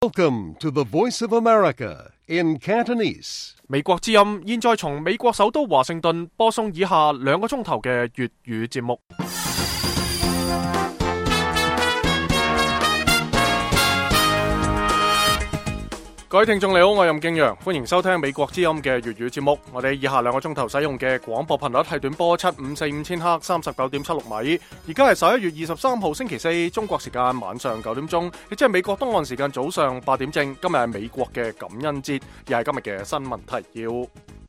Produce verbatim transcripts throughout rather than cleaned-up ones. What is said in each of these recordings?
Welcome to the Voice of America in Cantonese. 美國之音現在從美國首都華盛頓播送以下兩個鐘頭嘅粵語節目。各位聽眾你好，我係任敬陽，歡迎收聽美國之音嘅粵語節目。我哋以下兩個鐘頭使用嘅廣播頻率係短波七五四五千赫，三十九點七六米。而家係十一月二十三號星期四，中國時間晚上九點鐘，亦即係美國東岸時間早上八點正。今日係美國嘅感恩節，亦係今日嘅新聞提要。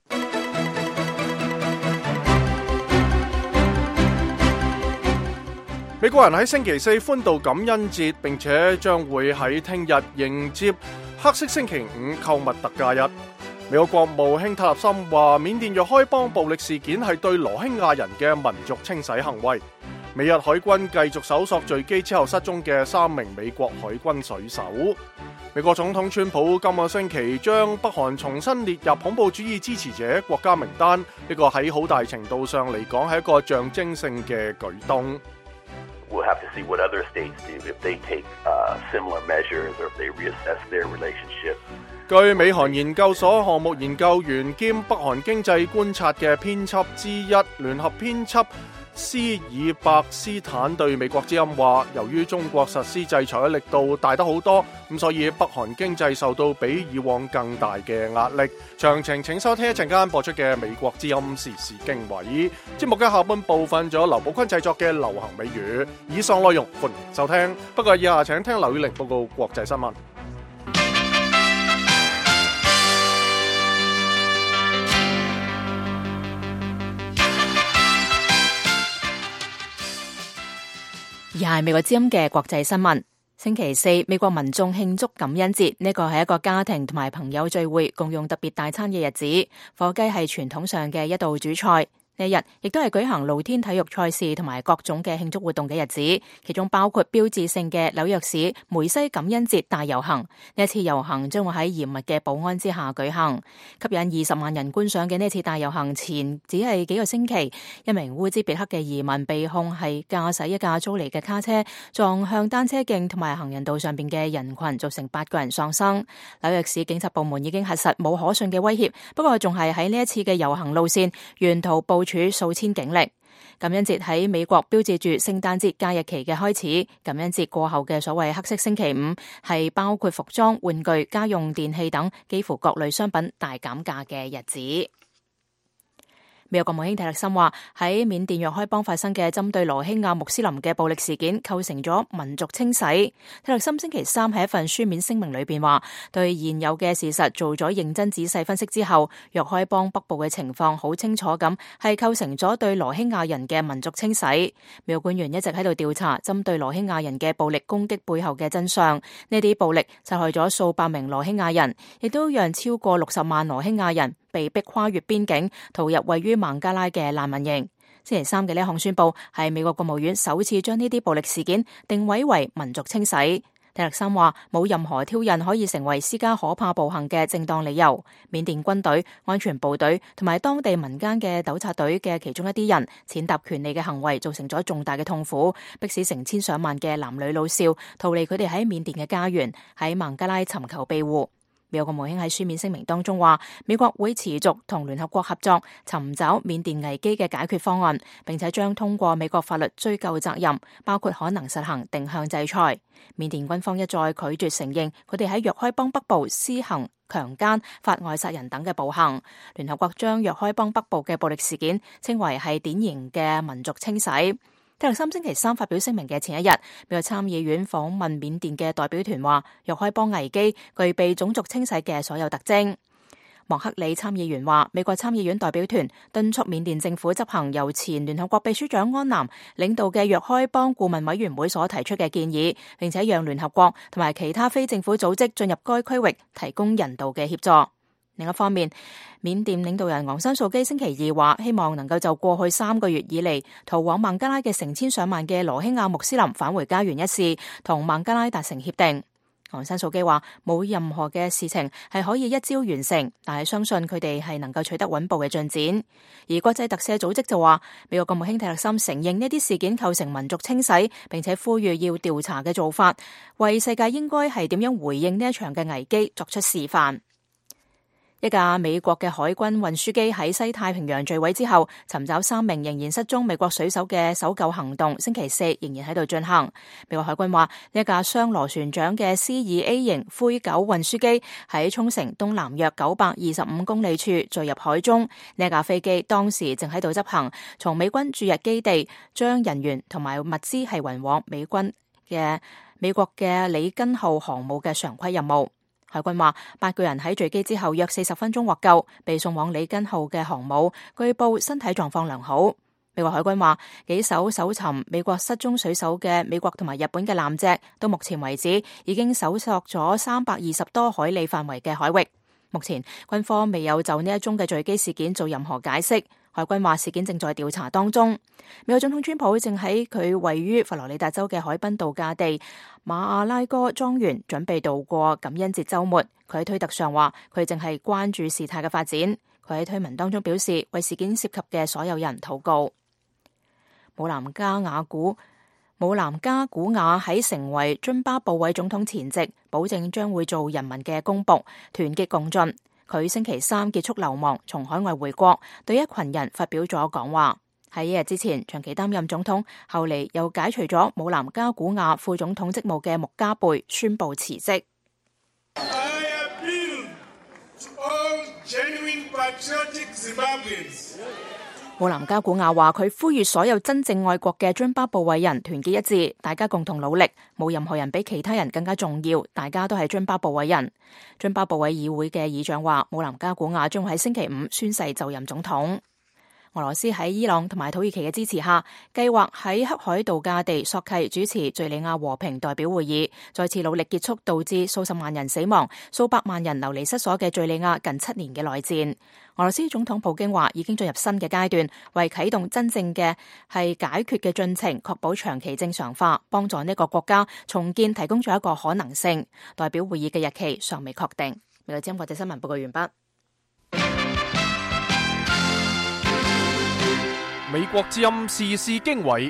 美國人喺星期四歡度感恩節，並且將會喺聽日迎接黑色星期五購物特價日。美國國務卿塔納森話，緬甸若開邦暴力事件係對羅興亞人嘅民族清洗行為。美日海軍繼續搜索墜機之後失蹤嘅三名美國海軍水手。美國總統川普今個星期將北韓重新列入恐怖主義支持者國家名單，呢個喺好大程度上嚟講係一個象徵性嘅舉動。 We'll have to see what other states do if they take uh, similar measures or if they reassess their relationship. 據美韓研究所項目研究員兼北韓經濟觀察嘅編輯之一聯合編輯斯爾伯斯坦對美國之音話，由於中國實施制裁嘅力度大得好多，咁所以北韓經濟受到比以往更大嘅壓力。詳情請收聽一陣間播出嘅美國之音時事經緯。節目嘅下半部分仲有劉寶坤製作嘅流行美語。以上內容歡迎收聽，不過以下請聽劉宇玲報告國際新聞。 而係美國之音嘅國際新聞。星期四，美國民眾慶祝感恩節，呢個係一個家庭同埋朋友聚會，共用特別大餐嘅日子。火雞係傳統上嘅一道主菜。呢日亦都係舉行露天體育賽事同埋各種嘅慶祝活動嘅日子，其中包括標誌性嘅紐約市梅西感恩節大遊行。呢一次遊行將會喺嚴密嘅保安之下舉行，吸引二十萬人觀賞嘅呢次大遊行前只係幾個星期，一名烏茲別克嘅移民被控係駕駛一架租嚟嘅卡車撞向單車徑同埋行人道上邊嘅人群，造成八個人喪生。紐約市警察部門已經核實冇可信嘅威脅，不過仲係喺呢一次嘅遊行路線沿途部署數千警力。感恩節喺美國標誌住聖誕節假日期嘅開始。感恩節過後嘅所謂黑色星期五係包括服裝、玩具、家用電器等幾乎各類商品大減價嘅日子。美國國務卿蒂勒森話，喺緬甸若開邦發生嘅針對羅興亞穆斯林嘅暴力事件構成咗民族清洗。蒂勒森星期三喺一份書面聲明裏邊話，對現有嘅事實做咗認真仔細分析之後，若開邦北部嘅情況好清楚咁係構成咗對羅興亞人嘅民族清洗。美國官員一直喺度調查針對羅興亞人嘅暴力攻擊背後嘅真相。呢啲暴力殺害咗數百名羅興亞人，亦都讓超過六十萬羅興亞人被逼跨越邊境逃入位於孟加拉嘅難民營。星期三嘅呢項宣布係美國國務院首次將呢啲暴力事件定位為民族清洗。蒂勒森話，冇任何挑釁可以成為施加可怕暴行嘅正當理由。緬甸軍隊、安全部隊同埋當地民間嘅糾察隊嘅其中一啲人踐踏權利嘅行為造成咗重大嘅痛苦，迫使成千上萬嘅男女老少逃離佢哋喺緬甸嘅家園，喺孟加拉尋求庇護。美國國務卿喺書面聲明當中話，美國會持續同聯合國合作，尋找緬甸危機嘅解決方案，並且將通過美國法律追究責任，包括可能實行定向制裁。緬甸軍方一再拒絕承認佢哋喺若開邦北部施行強姦、法外殺人等嘅暴行。聯合國將若開邦北部嘅暴力事件稱為係典型嘅民族清洗。蒂勒森星期三發表聲明嘅前一日，美國參議院訪問緬甸嘅代表團話，若開邦危機具備種族清洗嘅所有特徵。莫克里參議員話，美國參議院代表團敦促緬甸政府執行由前聯合國秘書長安南領導嘅若開邦顧問委員會所提出嘅建議，並且讓聯合國同埋其他非政府組織進入該區域提供人道嘅協助。另一方面，緬甸領導人昂山素基星期二話，希望能夠就過去三個月以嚟逃往孟加拉嘅成千上萬嘅羅興亞穆斯林返回家園一事，同孟加拉達成協定。 昂山素基話冇任何嘅事情係可以一朝完成，但係相信佢哋係能夠取得穩步嘅進展。而國際特赦組織就話，美國國務卿蒂勒森承認呢啲事件構成民族清洗，並且呼籲要調查嘅做法，為世界應該係點樣回應呢一場嘅危機作出示範。一架美國嘅海軍運輸機喺西太平洋墜毀之後，尋找三名仍然失蹤美國水手嘅搜救行動，星期四仍然喺度進行。美國海軍話，呢一架雙螺旋槳嘅 C 二 A 型灰狗運輸機喺沖繩東南約九百二十五公里處墜入海中。呢一架飛機當時正喺度執行從美軍駐日基地將人員同埋物資係運往美軍嘅美國嘅里根號航母嘅常規任務。海軍話，八個人喺墜機之後約四十分鐘獲救，被送往里根號嘅航母，據報身體狀況良好。美國海軍話，幾艘搜尋美國失蹤水手嘅美國同埋日本嘅艦隻，到目前為止已經搜索咗三百二十多海里範圍嘅海域。目前軍方未有就呢一宗嘅墜機事件做任何解釋。海軍話事件正在調查當中。美國總統川普正喺佢位於佛羅里達州嘅海濱度假地馬阿拉哥莊園準備度過感恩節週末。佢喺推特上話，佢正係關注事態嘅發展。佢喺推文當中表示，為事件涉及嘅所有人禱告。姆南加瓦古姆南加古瓦喺成為津巴布韋總統前夕，保證將會做人民嘅公僕，團結共進。佢星期三結束流亡，從海外回國，對一群人發表咗講話。喺一日之前，長期擔任總統，後嚟又解除咗姆南加古瓦副總統職務嘅穆加貝宣布辭職。姆南加古瓦話，佢呼籲所有真正愛國嘅津巴布韋人團結一致，大家共同努力，冇任何人比其他人更加重要，大家都係津巴布韋人。津巴布韋議會嘅議長話，姆南加古瓦將會喺星期五宣誓就任總統。俄羅斯喺伊朗同埋土耳其嘅支持下，計劃喺黑海度假地索契主持敘利亞和平代表會議，再次努力結束導致數十萬人死亡、數百萬人流離失所嘅敘利亞近七年嘅內戰。俄羅斯總統普京話，已經進入新嘅階段，為啟動真正嘅係解決嘅進程，確保長期正常化，幫助呢個國家重建提供咗一個可能性。代表會議嘅日期尚未確定。美國之音國際新聞報告完畢。 美國之音時事經緯，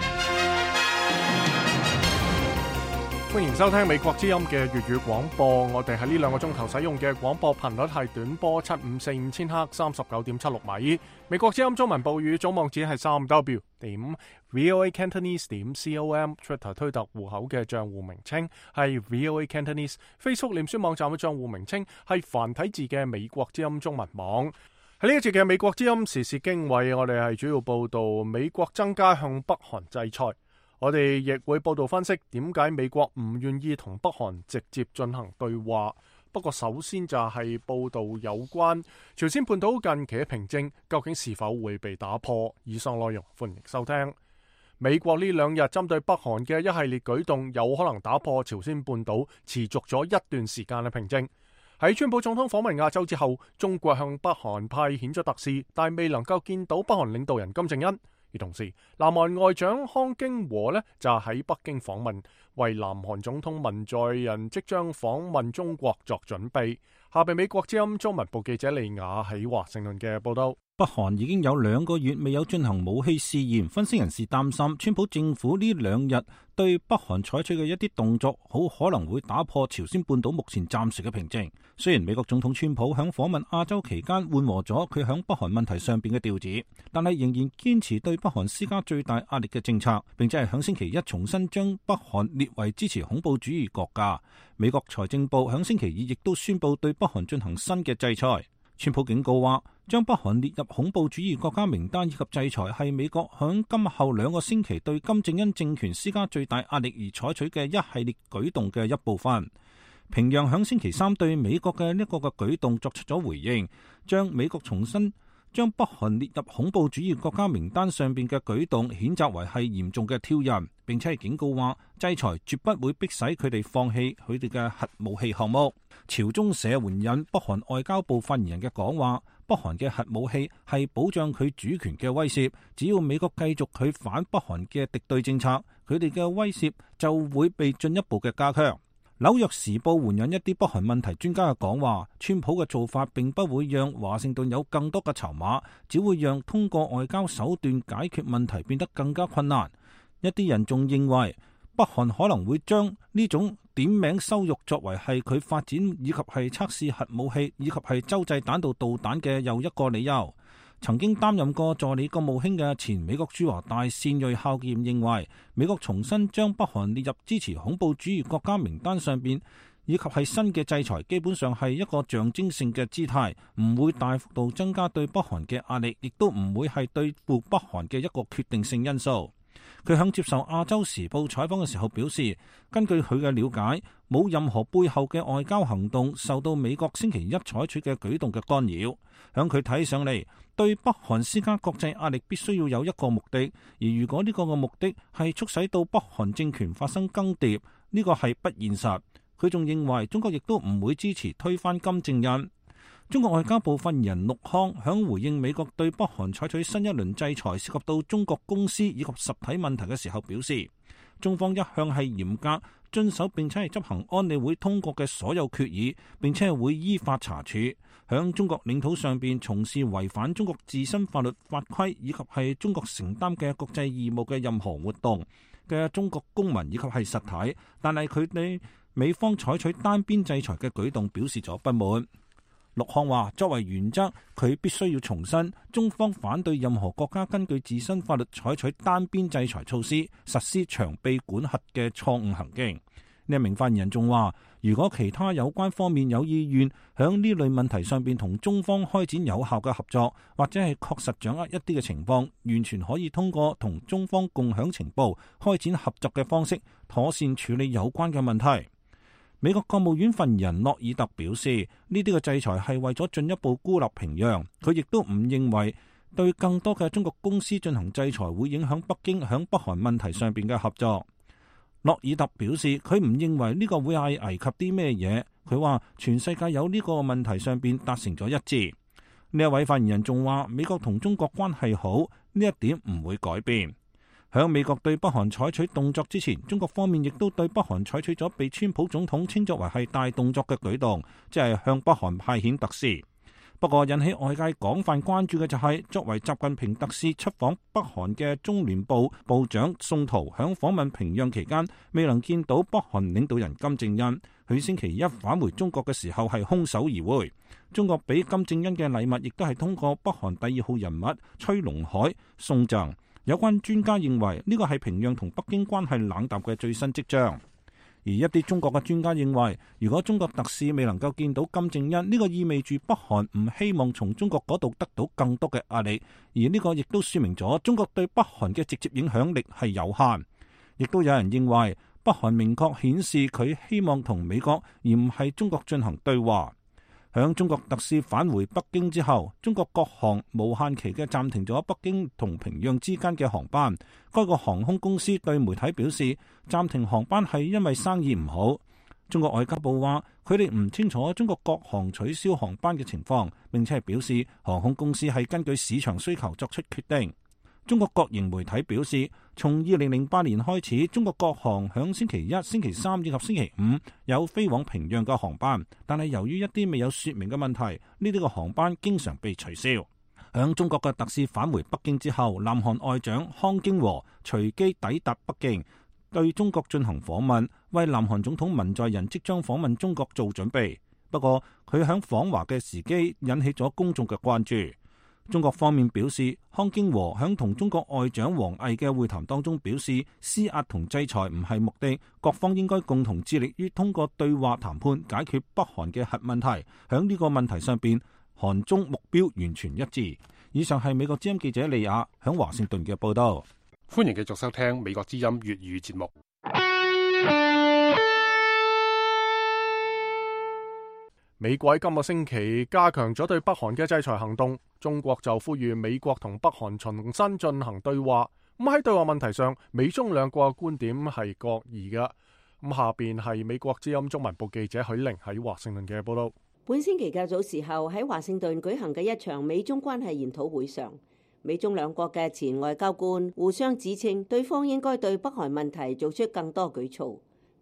歡迎收聽美國之音嘅粵語廣播。我哋喺呢兩個鐘頭使用嘅廣播頻率係短波七五四五千赫三十九點七六米。美國之音中文報語總網址係三 W 點 VOA Cantonese 點 com。Twitter 推特戶口嘅賬戶名稱係 VOA Cantonese。Facebook 臉書網站嘅賬戶名稱係繁體字嘅美國之音中文網。喺呢一節嘅美國之音時事經緯，我哋係主要報道美國增加向北韓制裁，我哋亦會報道分析點解美國唔願意同北韓直接進行對話。不過首先就係報道有關朝鮮半島近期嘅平靜究竟是否會被打破。以上內容歡迎收聽。美國呢兩日針對北韓嘅一系列舉動有可能打破朝鮮半島持續咗一段時間嘅平靜。喺川普總統訪問亞洲之後，中國向北韓派遣咗特使，但未能夠見到北韓領導人金正恩。而同時，南韓外長康京和呢就喺北京訪問，為南韓總統文在寅即將訪問中國作準備。下邊美國之音中文部記者利亞喺華盛頓嘅報道。 北韓已經有兩個月未有進行武器試驗，分析人士擔心川普政府呢兩日對北韓採取嘅一啲動作，好可能會打破朝鮮半島目前暫時嘅平靜。雖然美國總統川普響訪問亞洲期間緩和咗佢響北韓問題上邊嘅調子，但係仍然堅持對北韓施加最大壓力嘅政策，並且係響星期一重新將北韓列為支持恐怖主義國家。美國財政部響星期二亦都宣布對北韓進行新嘅制裁。川普警告話，將北韓列入恐怖主義國家名單以及制裁係美國響今後兩個星期對金正恩政權施加最大壓力而採取嘅一系列舉動嘅一部分。平壤響星期三對美國嘅呢個嘅舉動作出咗回應，將美國重新將北韓列入恐怖主義國家名單上邊嘅舉動譴責為係嚴重嘅挑釁，並且係警告話制裁絕不會迫使佢哋放棄佢哋嘅核武器項目。朝中社援引北韓外交部發言人嘅講話，北韓嘅核武器係保障佢主權嘅威懾，只要美國繼續佢反北韓嘅敵對政策，佢哋嘅威懾就會被進一步嘅加強。 紐約時報援引一啲北韓問題專家嘅講話，川普嘅做法並不會讓華盛頓有更多嘅籌碼，只會讓通過外交手段解決問題變得更加困難。一啲人仲認為北韓可能會將呢種點名羞辱作為係佢發展以及係測試核武器以及係洲際彈道導彈嘅又一個理由。曾經擔任過助理國務卿嘅前美國駐華大使芮孝儉認為，美國重新將北韓列入支持恐怖主義國家名單上邊，以及係新嘅制裁，基本上係一個象徵性嘅姿態，唔會大幅度增加對北韓嘅壓力，亦都唔會係對付北韓嘅一個決定性因素。佢響接受亞洲時報採訪嘅時候表示，根據佢嘅了解，冇任何背後嘅外交行動受到美國星期一採取嘅舉動嘅干擾。響佢睇上嚟，對北韓施加國際壓力必須要有一個目的，而如果呢個嘅目的係促使到北韓政權發生更迭，呢個係不現實。佢仲認為中國亦都唔會支持推翻金正恩。中國外交部發言人陸康響回應美國對北韓採取新一輪制裁涉及到中國公司以及實體問題嘅時候表示，中方一向係嚴格遵守並且係執行安理會通過嘅所有決議，並且係會依法查處響中國領土上邊從事違反中國自身法律法規以及係中國承擔嘅國際義務嘅任何活動嘅中國公民以及係實體，但係佢哋美方採取單邊制裁嘅舉動表示咗不滿。陸康話：作為原則，佢必須要重申，中方反對任何國家根據自身法律採取單邊制裁措施，實施長臂管轄嘅錯誤行徑。呢一名發言人仲話：如果其他有關方面有意願響呢類問題上邊同中方開展有效嘅合作，或者係確實掌握一啲嘅情況，完全可以通過同中方共享情報、開展合作嘅方式，妥善處理有關嘅問題。美國國務院發言人諾爾特表示，呢啲嘅制裁係為咗進一步孤立平壤。佢亦都唔認為對更多嘅中國公司進行制裁會影響北京響北韓問題上邊嘅合作。諾爾特表示，佢唔認為呢個會係危及啲咩嘢。佢話全世界有呢個問題上邊達成咗一致。呢一位發言人仲話，美國同中國關係好，呢一點唔會改變。響美國對北韓採取動作之前，中國方面亦都對北韓採取咗被川普總統稱作為係大動作嘅舉動，即係向北韓派遣特使。不過引起外界廣泛關注嘅就係、是，作為習近平特使出訪北韓嘅中聯部部長宋濤，響訪問平壤期間未能見到北韓領導人金正恩。佢星期一返回中國嘅時候係空手而回。中國俾金正恩嘅禮物亦都係通過北韓第二號人物崔龍海送贈。有關專家認為呢個係平壤同北京關係冷淡嘅最新跡象，而一啲中國嘅專家認為，如果中國特使未能夠見到金正恩，呢個意味住北韓唔希望從中國嗰度得到更多嘅壓力，而呢個亦都說明咗中國對北韓嘅直接影響力係有限。亦都有人認為，北韓明確顯示佢希望同美國而唔係中國進行對話。響中國特使返回北京之後，中國國航無限期嘅暫停咗北京同平壤之間嘅航班。該個航空公司對媒體表示，暫停航班係因為生意唔好。中國外交部話，佢哋唔清楚中國國航取消航班嘅情況，並且係表示航空公司係根據市場需求作出決定。中國國營媒體表示，從二零零八年開始，中國國航響星期一、星期三以及星期五有飛往平壤嘅航班，但係由於一啲未有說明嘅問題，呢啲個航班經常被取消。響中國嘅特使返回北京之後，南韓外長康京和隨機抵達北京，對中國進行訪問，為南韓總統文在寅即將訪問中國做準備。不過佢響訪華嘅時機引起咗公眾嘅關注。中國方面表示，康京和響同中國外長王毅嘅會談當中表示，施壓同制裁唔係目的，各方應該共同致力於通過對話談判解決北韓嘅核問題。響呢個問題上邊，韓中目標完全一致。以上係美國之音記者利亞響華盛頓嘅報道。 歡迎繼續收聽美國之音粵語節目。 美國今個星期加強咗對北韓嘅制裁行動，中國就呼籲美國同北韓重新進行對話。咁喺對話問題上，美中兩國嘅觀點係各異嘅。咁下邊係美國之音中文部記者許玲喺華盛頓嘅報道。 本星期較早時候喺華盛頓舉行嘅一場美中關係研討會上，美中兩國嘅前外交官互相指稱對方應該對北韓問題做出更多舉措。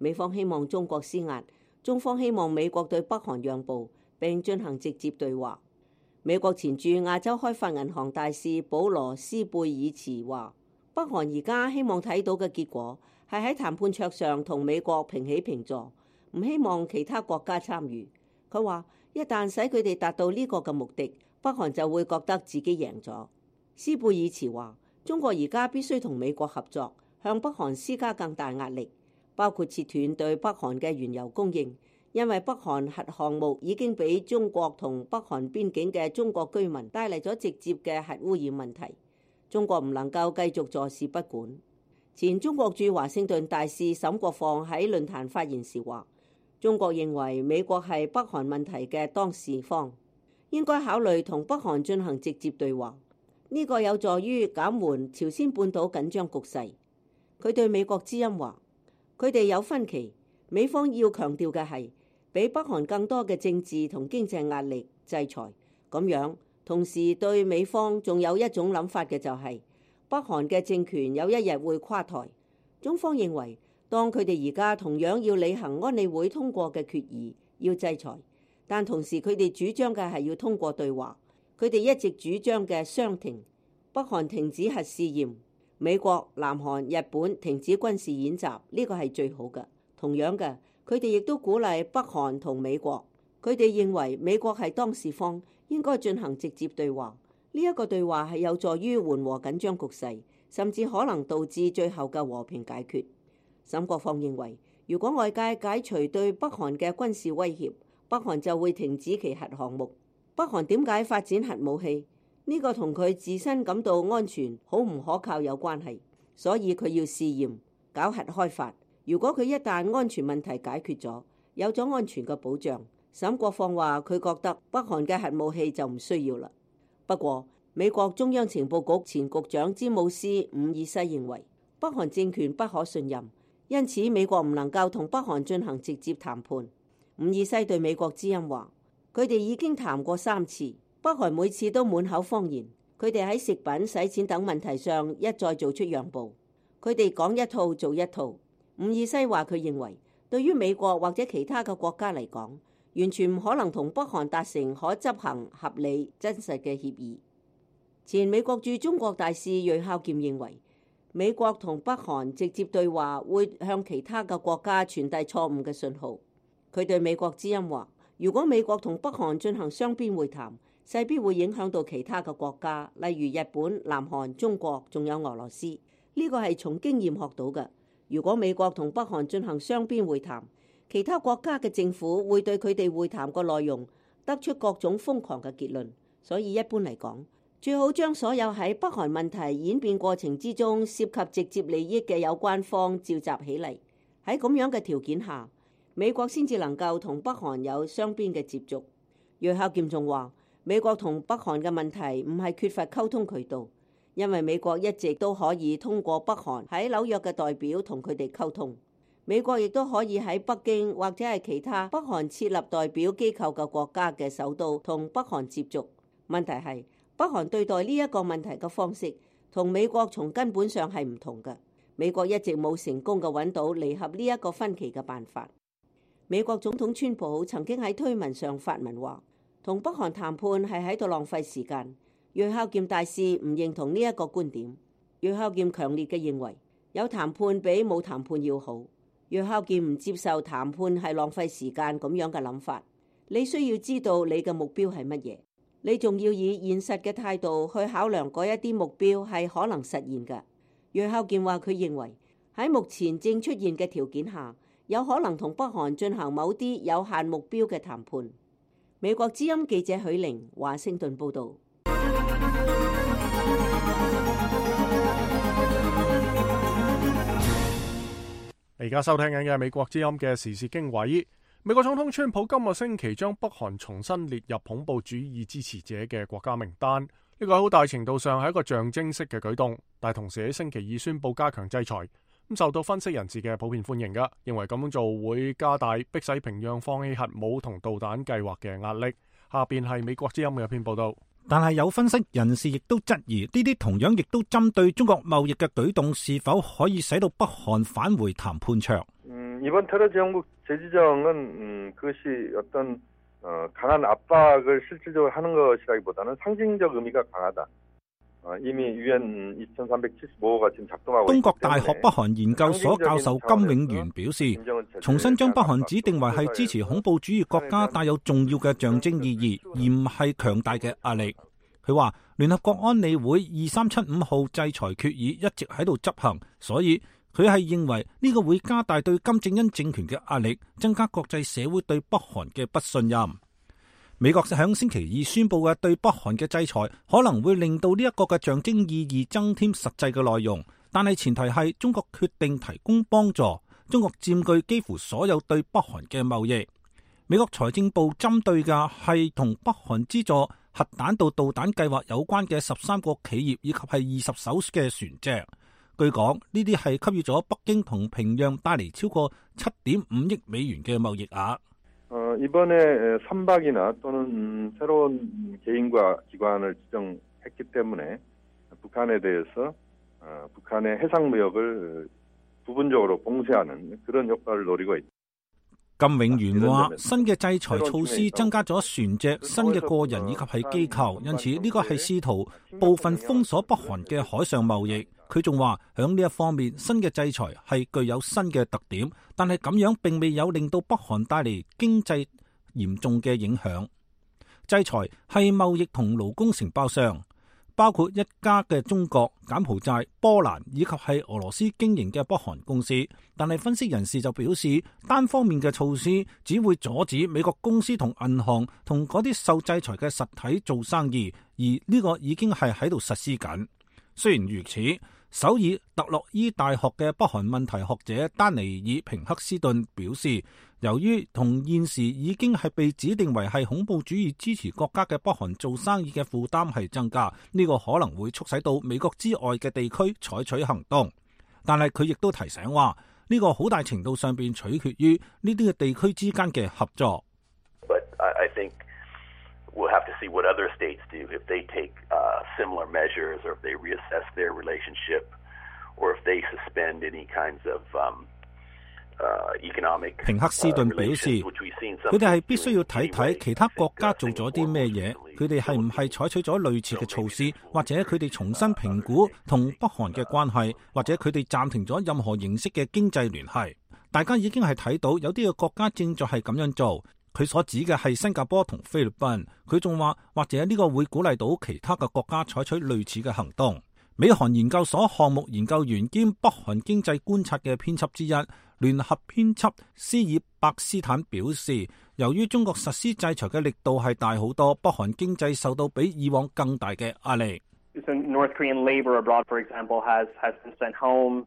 美方希望中國施壓，中方希望美國對北韓讓步並進行直接對話。美國前駐亞洲開發銀行大使保羅斯貝爾茨話：北韓而家希望睇到嘅結果係喺談判桌上同美國平起平坐，唔希望其他國家參與。佢話一旦使佢哋達到呢個嘅目的，北韓就會覺得自己贏咗。斯貝爾茨話：中國而家必須同美國合作，向北韓施加更大壓力，包括切斷對北韓嘅原油供應，因為北韓核項目已經俾中國同北韓邊境嘅中國居民帶嚟咗直接嘅核污染問題。中國唔能夠繼續坐視不管。前中國駐華盛頓大使沈國放喺論壇發言時話：中國認為美國係北韓問題嘅當事方，應該考慮同北韓進行直接對話，呢個有助於減緩朝鮮半島緊張局勢。佢對美國之音話：佢哋有分歧，美方要強調嘅係俾北韓更多嘅政治同經濟壓力制裁，咁樣同時對美方仲有一種諗法嘅就係、是、北韓嘅政權有一日會垮台。中方認為當佢哋而家同樣要履行安理會通過嘅決議，要制裁，但同時佢哋主張嘅係要通過對話。佢哋一直主張嘅雙停，北韓停止核試驗，美國、南韓、日本停止軍事演習，呢個係最好嘅。同樣嘅，佢哋亦都鼓勵北韓同美國，佢哋認為美國係當事方，應該進行直接對話。呢一個對話係有助於緩和緊張局勢，甚至可能導致最後嘅和平解決。沈國放認為，如果外界解除對北韓嘅軍事威脅，北韓就會停止其核項目。北韓點解發展核武器？呢個同佢自身感到安全好唔可靠有關係，所以佢要試驗搞核開發。如果佢一旦安全問題解決咗，有咗安全嘅保障，沈國放話佢覺得北韓嘅核武器就唔需要啦。不過，美國中央情報局前局長詹姆斯·伍爾西認為北韓政權不可信任，因此美國唔能夠同北韓進行直接談判。伍爾西對美國之音話：佢哋已經談過三次，北韓每次都滿口謊言。佢哋喺食品、洗錢等問題上一再做出讓步。佢哋講一套做一套。伍爾西話佢認為，對於美國或者其他嘅國家嚟講，完全唔可能同北韓達成可執行、合理、真實嘅協議。前美國駐中國大使瑞孝儉認為，美國同北韓直接對話會向其他嘅國家傳遞錯誤嘅信號。佢對美國之音話：如果美國同北韓進行雙邊會談，勢必會影響到其他嘅國家，例如日本、南韓、中國，仲有俄羅斯。呢個係從經驗學到嘅。如果美國同北韓進行雙邊會談，其他國家嘅政府會對佢哋會談個內容得出各種瘋狂嘅結論。所以一般嚟講，最好將所有喺北韓問題演變過程之中涉及直接利益嘅有關方召集起嚟。喺咁樣嘅條件下，美國先至能夠同北韓有雙邊嘅接觸。瑞孝儉仲話：美國同北韓嘅問題唔係缺乏溝通渠道，因為美國一直都可以通過北韓喺紐約嘅代表同佢哋溝通。美國亦都可以喺北京或者係其他北韓設立代表機構嘅國家嘅首都同北韓接觸。問題係北韓對待呢一個問題嘅方式同美國從根本上係唔同嘅。美國一直冇成功嘅揾到彌合呢一個分歧嘅辦法。美國總統川普曾經喺推文上發文話，同北韓談判係喺度浪費時間。瑞孝儉大使唔認同呢一個觀點。瑞孝儉強烈嘅認為，有談判比冇談判要好。瑞孝儉唔接受談判係浪費時間咁樣嘅諗法。你需要知道你嘅目標係乜嘢，你仲要以現實嘅態度去考量嗰一啲目標係可能實現嘅。瑞孝儉話佢認為喺目前正出現嘅條件下，有可能同北韓進行某啲有限目標嘅談判。美國之音記者許玲華盛頓報道。 而家收聽緊嘅係美國之音嘅時事經緯。美國總統川普今個星期將北韓重新列入恐怖主義支持者嘅國家名單，呢個喺好大程度上係一個象徵式嘅舉動，但係同時喺星期二宣布加強制裁，咁受到分析人士嘅普遍歡迎㗎，認為咁樣做會加大迫使平壤放棄核武同導彈計劃嘅壓力。下邊係美國之音嘅一篇報道。 但係有分析人士亦都質疑，呢啲同樣亦都針對中國貿易嘅舉動，是否可以使到北韓返回談判桌？ 嗯 음, 이번 테러 정국 재지정은 음, 그것이 어떤 어, 강한 압박을 실질적으로 하는 것이라기보다는 상징적 의미가 강하다. 어, 이미 유엔 이천삼백칠십오 호가 지금 작동하고 東 있기 國大學 때문에 北韓研究所教授金永元表示，重新將北韓指定為係支持恐怖主義國家帶有重要嘅象徵意義，而唔係強大嘅壓力。佢話聯合國安理會二三七五號制裁決議一直喺度執行，所以佢係認為呢個會加大對金正恩政權嘅壓力，增加國際社會對北韓嘅不信任。美國響星期二宣布嘅對北韓嘅制裁，可能會令到呢一個嘅象徵意義增添實際嘅內容，但係前提係中國決定提供幫助，中國佔據幾乎所有對北韓嘅貿易。美國財政部針對嘅係同北韓資助核彈道導彈計劃有關嘅十三個企業以及係二十艘嘅船隻。據講，呢啲係給予咗北京同平壤帶嚟超過七點五億美元嘅貿易額。 어, 이번에 선박이나 또는 음, 새로운 개인과 기관을 지정했기 때문에 북한에 대해서 어, 북한의 해상무역을 부분적으로 봉쇄하는 그런 효과를 노리고 있다. 金永元話：新嘅制裁措施增加咗船隻、新嘅個人以及係機構，因此呢個係試圖部分封鎖北韓嘅海上貿易。佢仲話響呢一方面，新嘅制裁係具有新嘅特點，但係咁樣並未有令到北韓帶嚟經濟嚴重嘅影響。制裁係貿易同勞工承包商，包括一家嘅中國、柬埔寨、波蘭以及係俄羅斯經營嘅北韓公司。但係分析人士就表示，單方面嘅措施只會阻止美國公司同銀行同嗰啲受制裁嘅實體做生意，而呢個已經係喺度實施緊。雖然如此，首爾特洛伊大學嘅北韓問題學者丹尼爾平克斯頓表示，由於同現時已經係被指定為係恐怖主義支持國家嘅北韓做生意嘅負擔係增加，呢個可能會促使到美國之外嘅地區採取行動。但係佢亦都提醒話，呢個好大程度上邊取決於呢啲嘅地區之間嘅合作。 But I think we'll have to see what other states do if they take uh, similar measures, or if they reassess their relationship, or if they suspend any kinds of um, uh, economic. 平克斯頓表示，佢哋係必須要睇睇其他國家做咗啲咩嘢，佢哋係唔係採取咗類似嘅措施，或者佢哋重新評估同北韓嘅關係，或者佢哋暫停咗任何形式嘅經濟聯繫。大家已經係睇到有啲嘅國家正在係咁樣做。佢所指嘅係新加坡同菲律賓。佢仲話，或者呢個會鼓勵到其他嘅國家採取類似嘅行動。美韓研究所項目研究員兼北韓經濟觀察嘅編輯之一，聯合編輯斯爾伯斯坦表示，由於中國實施制裁嘅力度係大好多，北韓經濟受到比以往更大嘅壓力。 North Korean labor abroad, for example, has has been sent home,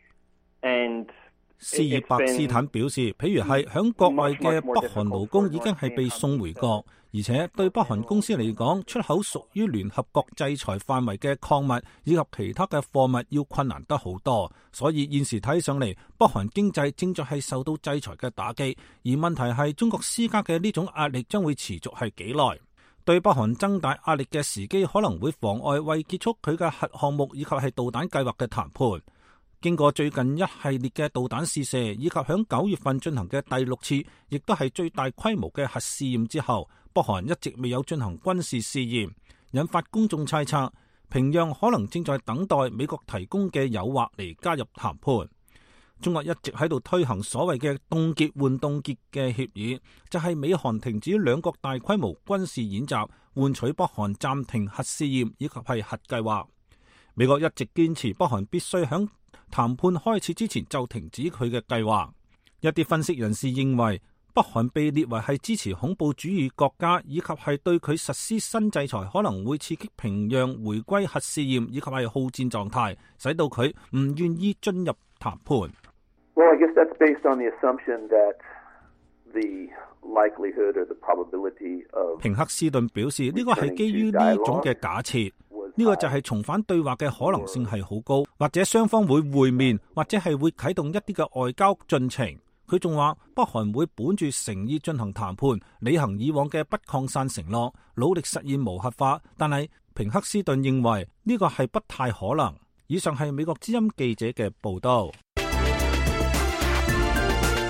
and 斯爾伯斯坦表示，譬如係響國外嘅北韓勞工已經係被送回國，而且對北韓公司嚟講，出口屬於聯合國制裁範圍嘅礦物以及其他嘅貨物要困難得好多，所以現時睇上嚟，北韓經濟正在係受到制裁嘅打擊，而問題係中國施加嘅呢種壓力將會持續係幾耐？對北韓增大壓力嘅時機可能會妨礙為結束佢嘅核項目以及係導彈計劃嘅談判。經過最近一系列嘅導彈試射，以及響九月份進行嘅第六次，亦都係最大規模嘅核試驗之後，北韓一直未有進行軍事試驗，引發公眾猜測，平壤可能正在等待美國提供嘅誘惑嚟加入談判。中國一直喺度推行所謂嘅凍結換凍結嘅協議，就係美韓停止兩國大規模軍事演習，換取北韓暫停核試驗以及係核計劃。美國一直堅持北韓必須響談判開始之前就停止佢嘅計劃。一啲分析人士認為，北韓被列為係支持恐怖主義國家，以及係對佢實施新制裁，可能會刺激平壤回歸核試驗以及係好戰狀態，使到佢唔願意進入談判。 Well, I guess that's based on the assumption that the likelihood or the probability of 平克斯頓表示，呢個係基於呢種嘅假設。呢個就係重返對話嘅可能性係好高，或者雙方會會面，或者係會啟動一啲嘅外交進程。佢仲話，北韓會本住誠意進行談判，履行以往嘅不擴散承諾，努力實現無核化。但係平克斯頓認為呢個係不太可能。以上係美國之音記者嘅報道。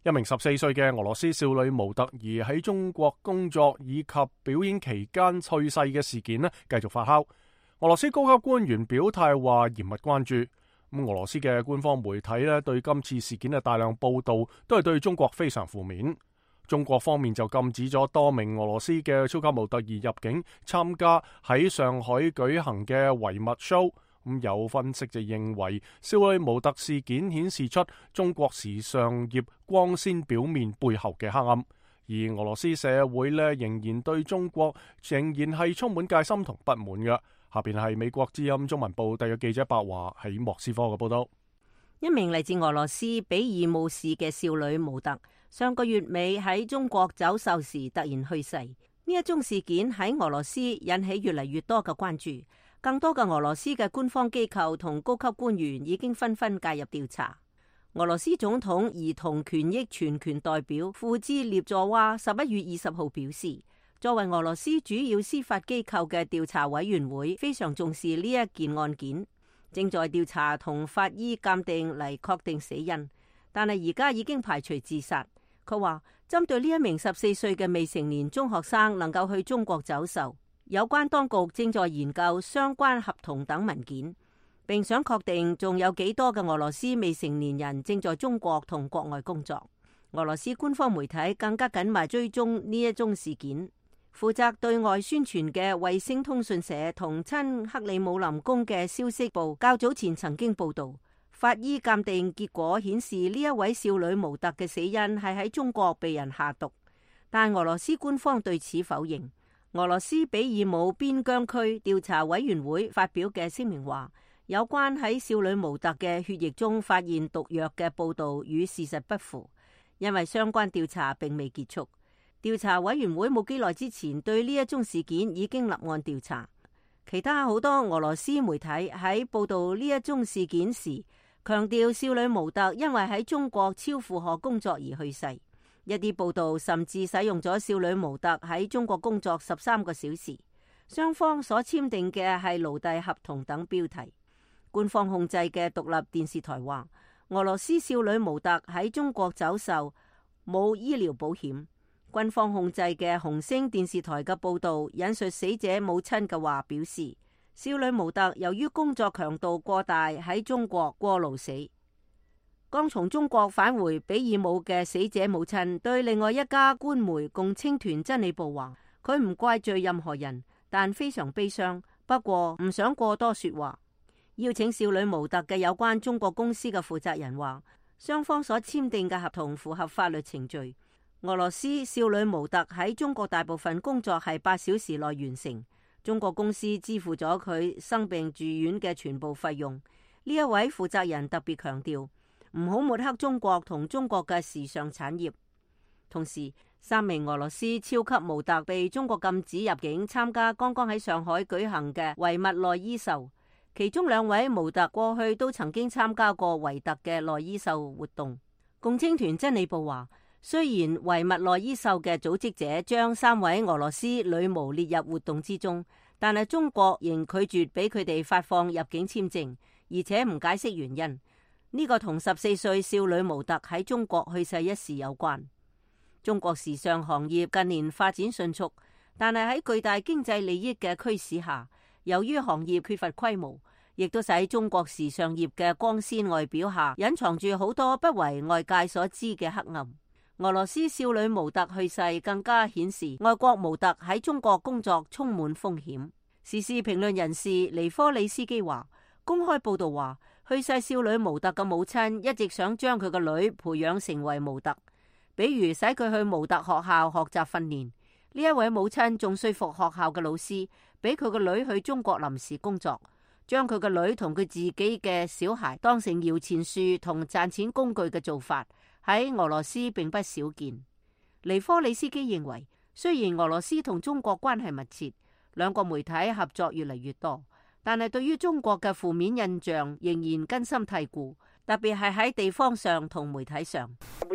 一名十四歲嘅俄羅斯少女模特兒喺中國工作以及表演期間去世嘅事件呢，繼續發酵。俄羅斯高級官員表態話嚴密關注。咁俄羅斯嘅官方媒體呢，對今次事件嘅大量報道都係對中國非常負面。中國方面就禁止咗多名俄羅斯嘅超級模特兒入境參加喺上海舉行嘅維密 show。咁有分析就認為，少女模特事件顯示出中國時尚業光鮮表面背後嘅黑暗，而俄羅斯社會呢，仍然對中國仍然係充滿戒心同不滿嘅。下邊係美國之音中文部特約記者白華喺莫斯科嘅報道。 一名嚟自俄羅斯比爾姆市嘅少女模特，上個月尾喺中國走秀時突然去世。呢一宗事件喺俄羅斯引起越嚟越多嘅關注。更多嘅俄羅斯嘅官方機構同高級官員已經紛紛介入調查。俄羅斯總統兒童權益全權代表庫茲列佐娃十一月二十號表示，作為俄羅斯主要司法機構嘅調查委員會，非常重視呢一件案件，正在調查同法醫鑑定嚟確定死因，但係而家已經排除自殺。佢話針對呢一名十四歲嘅未成年中學生能夠去中國走秀，有關當局正在研究相關合同等文件，並想確定仲有幾多嘅俄羅斯未成年人正在中國同國外工作。俄羅斯官方媒體更加緊密追蹤呢一宗事件。負責對外宣傳嘅衛星通訊社同親克里姆林宮嘅消息部較早前曾經報道，法醫鑑定結果顯示呢一位少女模特嘅死因係喺中國被人下毒，但俄羅斯官方對此否認。俄羅斯比爾姆邊疆區調查委員會發表嘅聲明話，有關喺少女模特嘅血液中發現毒藥嘅報道與事實不符，因為相關調查並未結束。調查委員會冇幾耐之前對呢一宗事件已經立案調查。其他好多俄羅斯媒體喺報道呢一宗事件時，強調少女模特因為喺中國超負荷工作而去世。一啲報道甚至使用咗少女模特喺中國工作十三個小時，雙方所簽訂嘅係奴隸合同等標題。官方控制嘅獨立電視台話，俄羅斯少女模特喺中國走秀冇醫療保險。軍方控制嘅紅星電視台嘅報道引述死者母親嘅話，表示少女模特由於工作強度過大喺中國過勞死。剛從中國返回比爾姆嘅死者母親對另外一家官媒共青團真理報話，佢唔怪罪任何人，但非常悲傷，不過唔想過多說話。邀請少女模特嘅有關中國公司嘅負責人話，雙方所簽訂嘅合同符合法律程序。俄羅斯少女模特喺中國大部分工作係八小時內完成，中國公司支付咗佢生病住院嘅全部費用。呢一位負責人特別強調，唔好抹黑中國同中國嘅時尚產業。同時，三名俄羅斯超級模特被中國禁止入境參加剛剛喺上海舉行嘅維密內衣秀，其中兩位模特過去都曾經參加過維特嘅內衣秀活動。共青團真理報話，雖然維密內衣秀嘅組織者將三位俄羅斯女模列入活動之中，但係中國仍拒絕俾佢哋發放入境簽證，而且唔解釋原因。呢個同十四歲少女模特喺中國去世一事有關。中國時尚行業近年發展迅速，但係喺巨大經濟利益嘅驅使下，由於行業缺乏規模，亦都使中國時尚業嘅光鮮外表下隱藏住好多不為外界所知嘅黑暗。俄羅斯少女模特去世更加顯示外國模特喺中國工作充滿風險。時事評論人士尼科里斯基話，公開報道話，去世少女模特嘅母親一直想將佢個女培養成為模特，比如使佢去模特學校學習訓練。呢一位母親仲說服學校嘅老師，俾佢個女去中國臨時工作，將佢個女同佢自己嘅小孩當成搖錢樹同賺錢工具嘅做法，喺俄羅斯並不少見。尼科里斯基認為，雖然俄羅斯同中國關係密切，兩個媒體合作越嚟越多，但係對於中國嘅負面印象仍然根深蒂固，特別係喺地方上同媒體上。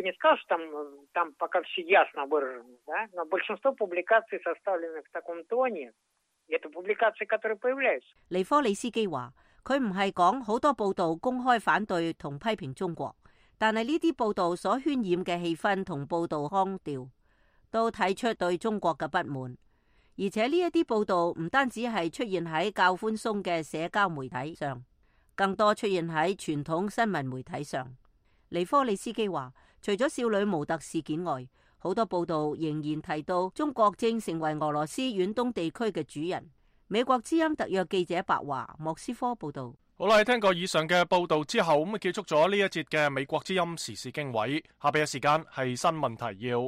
尼科里斯基話，佢唔係講好多報道公開反對同批評中國， 但係呢啲報道所渲染嘅氣氛同報道腔調，都睇出對中國嘅不滿。而且呢一啲報道唔單止係出現喺較寬鬆嘅社交媒體上，更多出現喺傳統新聞媒體上。尼科利斯基話，除咗少女模特事件外，好多報道仍然提到中國正成為俄羅斯遠東地區嘅主人。美國之音特約記者白華莫斯科報道。 好啦，聽過以上嘅報道之後，咁啊結束咗呢一節嘅美國之音時事經緯。下邊嘅時間係新聞提要。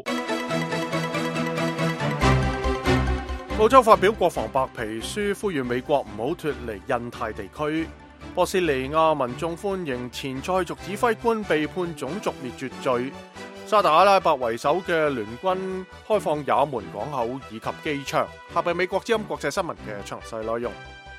澳洲發表國防白皮書，呼籲美國唔好脫離印太地區。波斯尼亞民眾歡迎前塞族指揮官被判種族滅絕罪。沙特阿拉伯為首嘅聯軍開放也門港口以及機場。下邊美國之音國際新聞嘅詳細內容。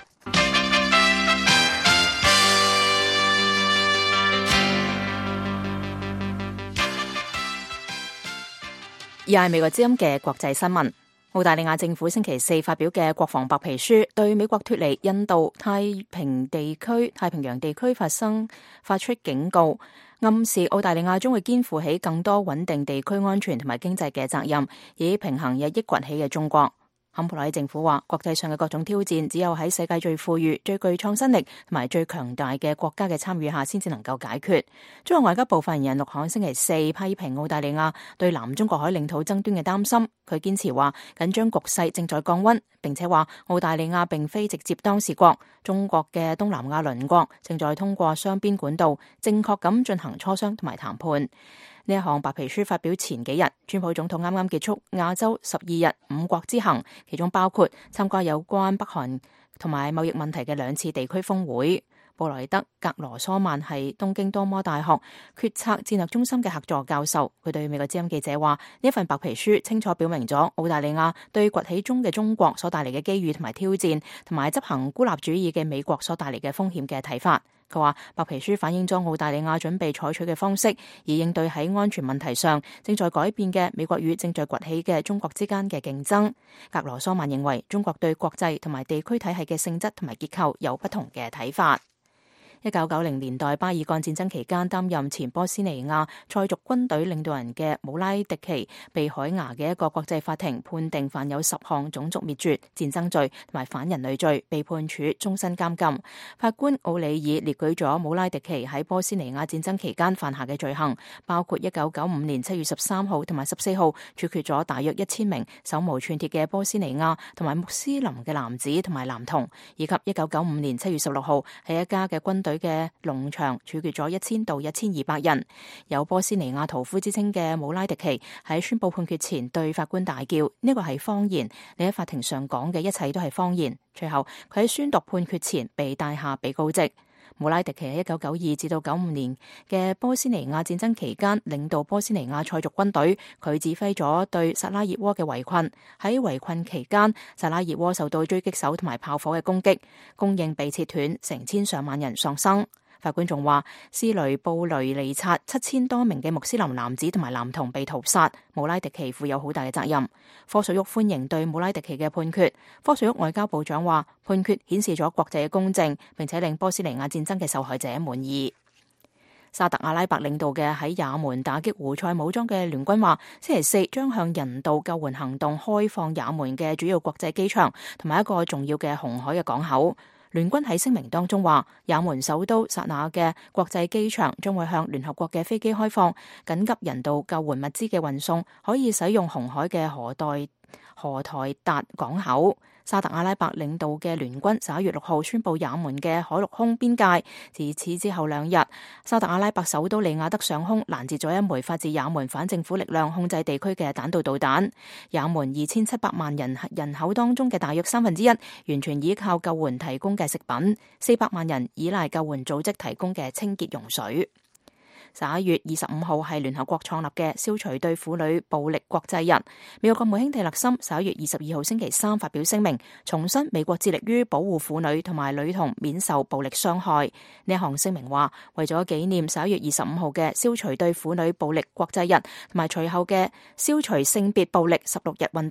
而係美國之音嘅國際新聞。澳大利亞政府星期四發表嘅國防白皮書，對美國脫離印度太平地區、太平洋地區發生發出警告，暗示澳大利亞將會肩負起更多穩定地區安全同埋經濟嘅責任，以平衡日益崛起嘅中國。坎普萊政府話，國際上嘅各種挑戰只有喺世界最富裕、最具創新力同埋最強大嘅國家嘅參與下，先至能夠解決。中國外交部發言人陸慷星期四批評澳大利亞對南中國海領土爭端嘅擔心，佢堅持話緊張局勢正在降溫，並且話澳大利亞並非直接當事國，中國嘅東南亞鄰國正在通過雙邊管道正確咁進行磋商同埋談判。呢一項白皮書發表前幾日，川普總統啱啱結束亞洲十二日五國之行，其中包括參加有關北韓同埋貿易問題嘅兩次地區峰會。布萊德·格羅梭曼係東京多摩大學決策戰略中心嘅客座教授，佢對美國之音記者話：呢一份白皮書清楚表明咗澳大利亞對崛起中嘅中國所帶嚟嘅機遇同埋挑戰，同埋執行孤立主義嘅美國所帶嚟嘅風險嘅睇法。佢話白皮書反映咗澳大利亞準備採取嘅方式，以應對喺安全問題上正在改變嘅美國與正在崛起嘅中國之間嘅競爭。格羅梭曼認為中國對國際同埋地區體系嘅性質同埋結構有不同嘅睇法。一九九零年代巴爾幹戰爭期間擔任前波斯尼亞塞族軍隊領導人嘅姆拉迪奇被海牙嘅一個國際法庭判定犯有十項種族滅絕、戰爭罪同埋反人類罪，被判處終身監禁。法官奧里爾列舉咗姆拉迪奇喺波斯尼亞戰爭期間犯下嘅罪行，包括一九九五年七月十三號同埋十四號處決咗大約一千名手無寸鐵嘅波斯尼亞同埋穆斯林嘅男子同埋男童，以及一九九五年七月十六號喺一家嘅軍隊嘅農場處決咗一千到一千二百人。有波斯尼亞屠夫之稱嘅姆拉迪奇喺宣布判決前對法官大叫：呢個係謊言，你喺法庭上講嘅一切都係謊言。隨後佢喺宣讀判決前被帶下被告席。姆拉迪奇喺一九九二至到九五年嘅波斯尼亞戰爭期間領導波斯尼亞塞族軍隊，佢指揮咗對薩拉熱窩嘅圍困。喺圍困期間，薩拉熱窩受到狙擊手同埋炮火嘅攻擊，供應被切斷，成千上萬人喪生。法官仲話，斯雷布雷尼察七千多名嘅穆斯林男子同埋男童被屠殺，姆拉迪奇負有好大嘅責任。科索沃歡迎對姆拉迪奇嘅判決。科索沃外交部長話，判決顯示咗國際嘅公正，並且令波斯尼亞戰爭嘅受害者滿意。沙特阿拉伯領導嘅喺也門打擊胡塞武裝嘅聯軍話，星期四將向人道救援行動開放也門嘅主要國際機場同埋一個重要嘅紅海嘅港口。聯軍喺聲明當中話，也門首都薩那嘅國際機場將會向聯合國嘅飛機開放，緊急人道救援物資嘅運送可以使用紅海嘅荷代荷台達港口。沙特阿拉伯領導嘅聯軍十一月六號宣布也門嘅海陸空邊界。自此之後兩日，沙特阿拉伯首都利雅得上空攔截咗一枚發自也門反政府力量控制地區嘅彈道導彈。也門二千七百萬人人口當中嘅大約三分之一完全依靠救援提供嘅食品，四百萬人依賴救援組織提供嘅清潔用水。十一月二十五號係聯合國創立嘅消除對婦女暴力國際日。美國國務卿蒂勒森十一月二十二號星期三發表聲明，重申美國致力於保護婦女同埋女童免受暴力傷害。呢一項聲明話，為咗紀念十一月二十五號嘅消除對婦女暴力國際日同埋隨後嘅消除性別暴力十六日運動，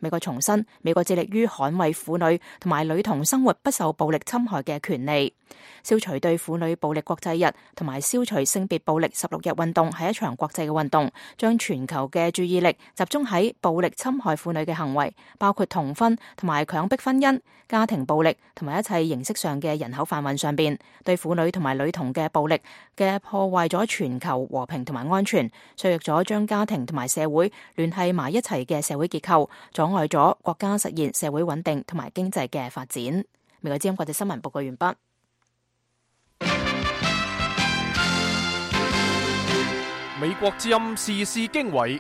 美國重申，美國致力於捍衛婦女同埋女童生活不受暴力侵害嘅權利。消除對婦女暴力國際日同埋消除性別暴力十六日運動係一場國際嘅運動，將全球嘅注意力集中喺暴力侵害婦女嘅行為，包括童婚同埋強迫婚姻、家庭暴力同埋一切形式上嘅人口販運上邊，對婦女同埋女童嘅暴力嘅破壞咗全球和平同埋安全，削弱咗將家庭同埋社會聯繫埋一齊嘅社會結構，阻礙咗國家實現社會穩定同埋經濟嘅發展。美國之音國際新聞報告完畢。 美國之音時事經緯，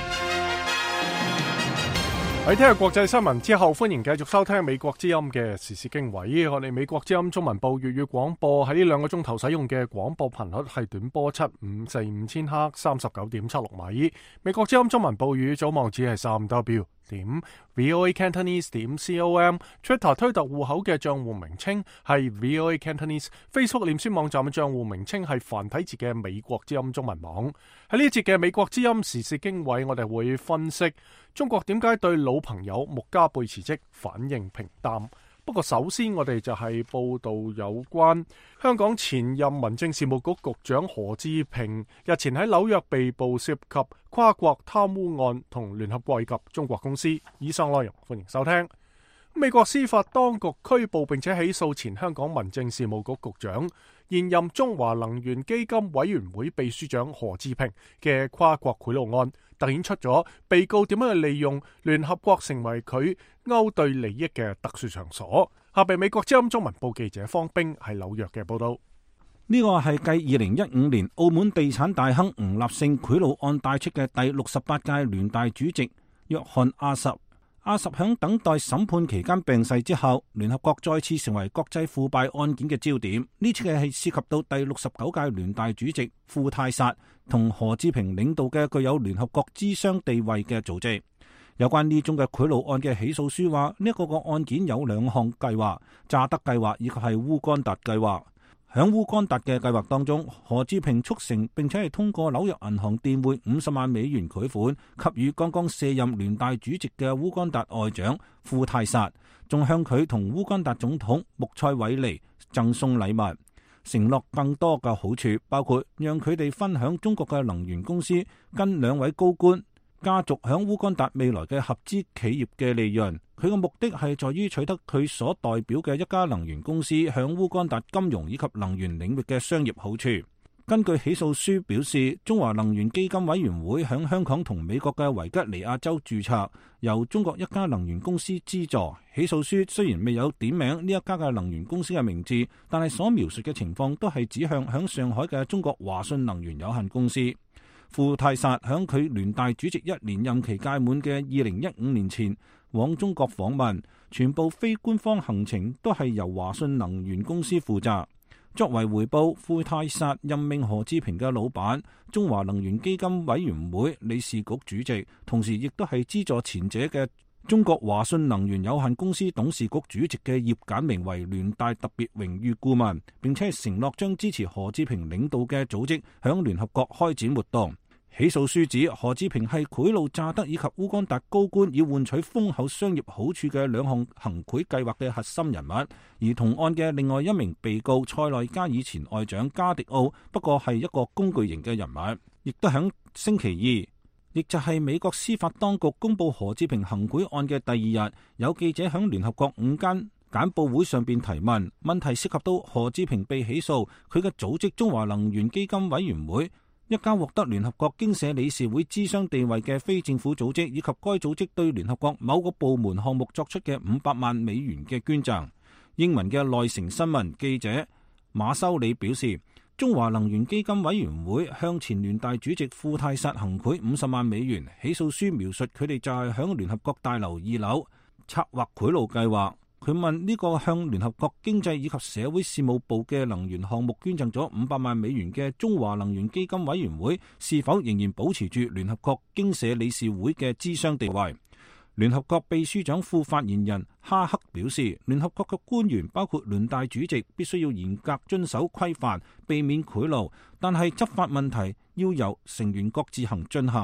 喺聽日國際新聞之後，歡迎繼續收聽美國之音嘅時事經緯。我哋美國之音中文部粵語廣播喺呢兩個鐘頭使用嘅廣播頻率係短波七五四五千赫三十九點七六米。美國之音中文部語組網址係三 W 點 VOA Cantonese 點 com，Twitter 推特戶口嘅賬戶名稱係 VOA Cantonese，Facebook 臉書網站嘅賬戶名稱係繁體字嘅美國之音中文網。喺呢一節嘅美國之音時事經緯，我哋會分析中國點解對老朋友穆加貝辭職反應平淡。不過首先我哋就係報道有關香港前任民政事務局局長何志平日前喺紐約被捕涉及跨國貪污案同聯合國及中國公司。以上內容歡迎收聽。美國司法當局拘捕並且起訴前香港民政事務局局長、現任中華能源基金委員會秘書長何志平嘅跨國賄賂案，突顯出咗被告點樣去利用聯合國成為佢勾兌利益嘅特殊場所。下邊美國之音中文部記者方冰喺紐約嘅報道。 呢個係繼二零一五年澳門地產大亨吳立勝賄賂案帶出嘅第六十八屆聯大主席約翰阿什。阿什響等待審判期間病逝之後，聯合國再次成為國際腐敗案件嘅焦點。呢次嘅係涉及到第六十九屆聯大主席傅泰薩同何志平領導嘅具有聯合國諮商地位嘅組織。有關呢宗嘅賄賂案嘅起訴書話，呢一個個案件有兩項計劃：乍得計劃以及係烏干達計劃。響烏干達嘅計劃當中，何志平促成並且係通過紐約銀行電匯五十萬美元賄款，給予剛剛卸任聯大主席嘅烏干達外長庫泰薩，仲向佢同烏干達總統穆塞韋尼贈送禮物，承諾更多嘅好處，包括讓佢哋分享中國嘅能源公司跟兩位高官家族響烏干達未來嘅合資企業嘅利潤。佢嘅目的係在於取得佢所代表嘅一家能源公司響烏干達金融以及能源領域嘅商業好處。根據起訴書表示，中華能源基金委員會響香港同美國嘅維吉尼亞州註冊，由中國一家能源公司資助。起訴書雖然未有點名呢一家嘅能源公司嘅名字，但係所描述嘅情況都係指向響上海嘅中國華信能源有限公司。傅泰薩響佢聯大主席一年任期屆滿嘅二零一五年前往中國訪問，全部非官方行程都係由華信能源公司負責。作為回報，傅泰薩任命何志平嘅老闆中華能源基金委員會理事局主席，同時亦都係資助前者嘅中國華信能源有限公司董事局主席嘅葉簡明為聯大特別榮譽顧問，並且承諾將支持何志平領導嘅組織響聯合國開展活動。起訴書指何志平係賄賂乍得以及烏干達高官以換取豐厚商業好處嘅兩項行賄計劃嘅核心人物，而同案嘅另外一名被告塞內加爾前外長加迪奧不過係一個工具型嘅人物。亦都喺星期二，亦就係美國司法當局公布何志平行賄案嘅第二日，有記者響聯合國午間簡報會上邊提問，問題涉及到何志平被起訴，佢嘅組織中華能源基金委員會，一家獲得聯合國經社理事會諮商地位嘅非政府組織，以及該組織對聯合國某個部門項目作出嘅五百萬美元嘅捐贈。英文嘅內城新聞記者馬修里表示，中華能源基金委員會向前聯大主席庫泰薩行賄五十萬美元。起訴書描述佢哋就係響聯合國大樓二樓策劃賄賂計劃。佢問呢個向聯合國經濟以及社會事務部嘅能源項目捐贈咗五百萬美元嘅中華能源基金委員會是否仍然保持住聯合國經社理事會嘅諮商地位？聯合國秘書長副發言人哈克表示，聯合國嘅官員包括聯大主席必須要嚴格遵守規範，避免賄賂，但係執法問題要由成員國自行進行。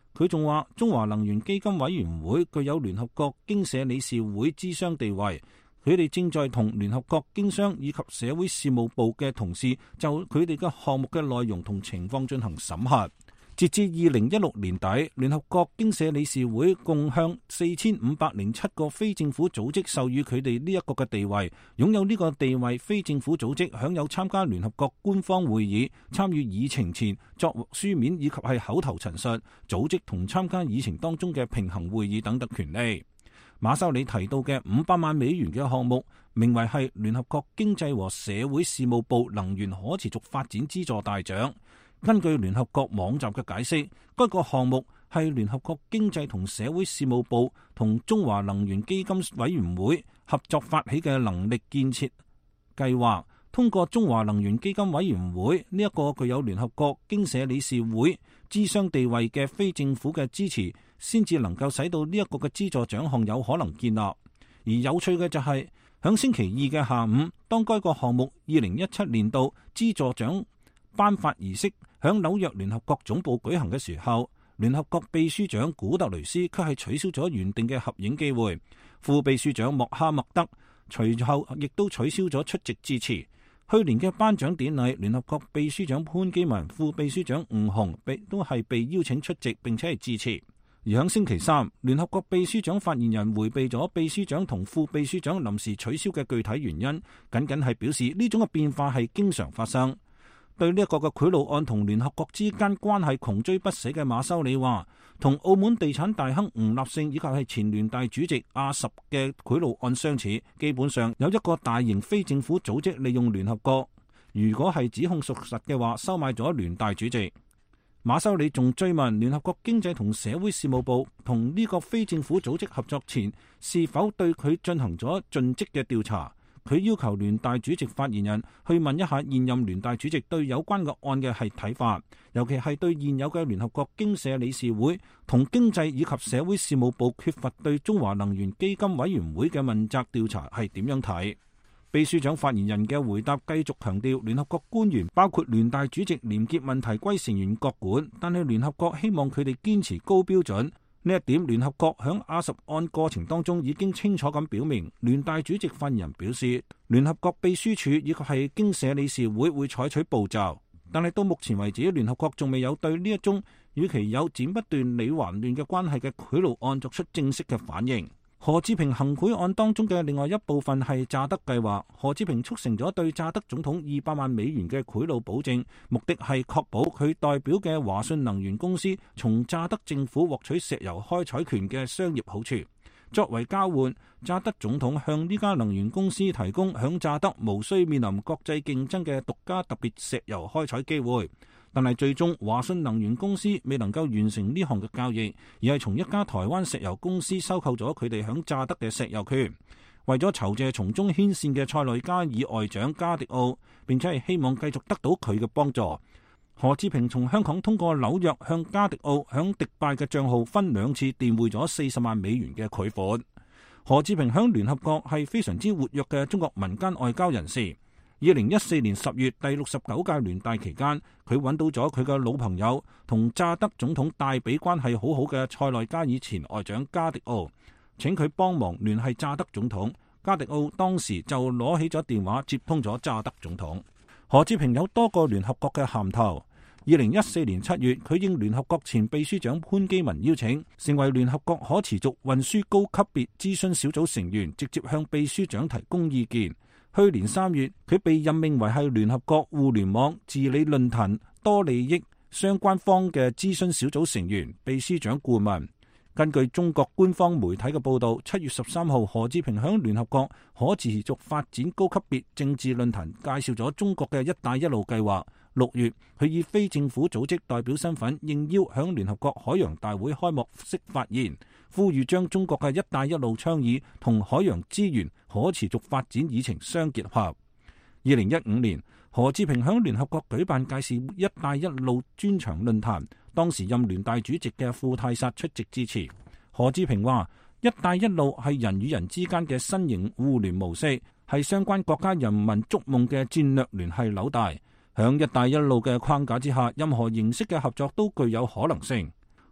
佢仲話，中華能源基金委員會具有聯合國經社理事會諮商地位，佢哋正在同聯合國經商以及社會事務部嘅同事就佢哋嘅項目嘅內容同情況進行審核。截至二零一六年底，聯合國經社理事會共向四千五百零七個非政府組織授予佢哋呢一個嘅地位。擁有呢個地位非政府組織享有參加聯合國官方會議、參與議程前作書面以及係口頭陳述、組織同參加議程當中嘅平衡會議等等權利。馬修里提到嘅五百萬美元嘅項目，名為係聯合國經濟和社會事務部能源可持續發展資助大獎。根據聯合國網站嘅解釋，該個項目係聯合國經濟同社會事務部同中華能源基金委員會合作發起嘅能力建設計劃。通過中華能源基金委員會呢一個具有聯合國經社理事會諮商地位嘅非政府嘅支持，先至能夠使到呢一個嘅資助獎項有可能建立。而有趣嘅就係、是，響星期二嘅下午，當該個項目二零一七年度資助獎頒發儀式響紐約聯合國總部舉行嘅時候，聯合國秘書長古特雷斯卻係取消咗原定嘅合影機會，副秘書長莫哈默德隨後亦都取消咗出席致辭。去年嘅頒獎典禮，聯合國秘書長潘基文、副秘書長吳雄被都係被邀請出席並且係致辭。而響星期三，聯合國秘書長發言人迴避咗秘書長同副秘書長臨時取消嘅具體原因，僅僅係表示呢種嘅變化係經常發生。對呢一個嘅賄賂案同聯合國之間關係窮追不捨嘅馬修里話，同澳門地產大亨吳立勝以及係前聯大主席阿什嘅賄賂案相似，基本上有一個大型非政府組織利用聯合國，如果係指控屬實嘅話，收買咗聯大主席。馬修里仲追問聯合國經濟同社會事務部同呢個非政府組織合作前，是否對佢進行咗盡職嘅調查。佢要求聯大主席發言人去問一下現任聯大主席對有關嘅案嘅係睇法，尤其係對現有嘅聯合國經社理事會同經濟以及社會事務部缺乏對中華能源基金委員會嘅問責調查係點樣睇。秘書長發言人嘅回答繼續強調，聯合國官員包括聯大主席廉潔問題歸成員各管，但係聯合國希望佢哋堅持高標準。呢一點，聯合國響阿什案過程當中已經清楚咁表明。聯大主席發言人表示，聯合國秘書處以及係經社理事會會採取步驟，但係到目前為止，聯合國仲未有對呢一宗與其有剪不斷理還亂嘅關係嘅賄賂案作出正式嘅反應。何志平行賄案當中嘅另外一部分係乍得計劃，何志平促成咗對乍得總統二百萬美元嘅賄賂保證，目的係確保佢代表嘅華信能源公司從乍得政府獲取石油開採權嘅商業好處。作為交換，乍得總統向呢家能源公司提供響乍得無需面臨國際競爭嘅獨家特別石油開採機會。但係最終華信能源公司未能夠完成呢項嘅交易，而係從一家台灣石油公司收購咗佢哋響乍得嘅石油權。為咗酬謝從中牽線嘅塞內加爾外長加迪奧，並且係希望繼續得到佢嘅幫助，何志平從香港通過紐約向加迪奧響迪拜嘅賬號分兩次電匯咗四十萬美元嘅賄款。何志平響聯合國係非常之活躍嘅中國民間外交人士。二零一四年十月第六十九屆聯大期間，佢揾到咗佢嘅老朋友同乍得總統戴比關係好好嘅塞內加爾前外長加迪奧，請佢幫忙聯繫乍得總統。加迪奧當時就攞起咗電話接通咗乍得總統。何志平有多個聯合國嘅銜頭。二零一四年七月，佢應聯合國前秘書長潘基文邀請，成為聯合國可持續運輸高級別諮詢小組成員，直接向秘書長提供意見。去年三月，佢被任命為係聯合國互聯網治理論壇多利益相關方嘅諮詢小組成員、秘書長顧問。根據中國官方媒體嘅報道，七月十三號，何志平響聯合國可持續發展高級別政治論壇介紹咗中國嘅一帶一路計劃。六月，佢以非政府組織代表身份應邀響聯合國海洋大會開幕式發言，呼籲將中國嘅一帶一路倡議同海洋資源可持續發展議程相結合。二零一五年，何志平響聯合國舉辦介紹一帶一路專場論壇，當時任聯大主席嘅傅泰薩出席致辭。何志平話：一帶一路係人與人之間嘅新型互聯模式，係相關國家人民築夢嘅戰略聯繫紐帶。響一帶一路嘅框架之下，任何形式嘅合作都具有可能性。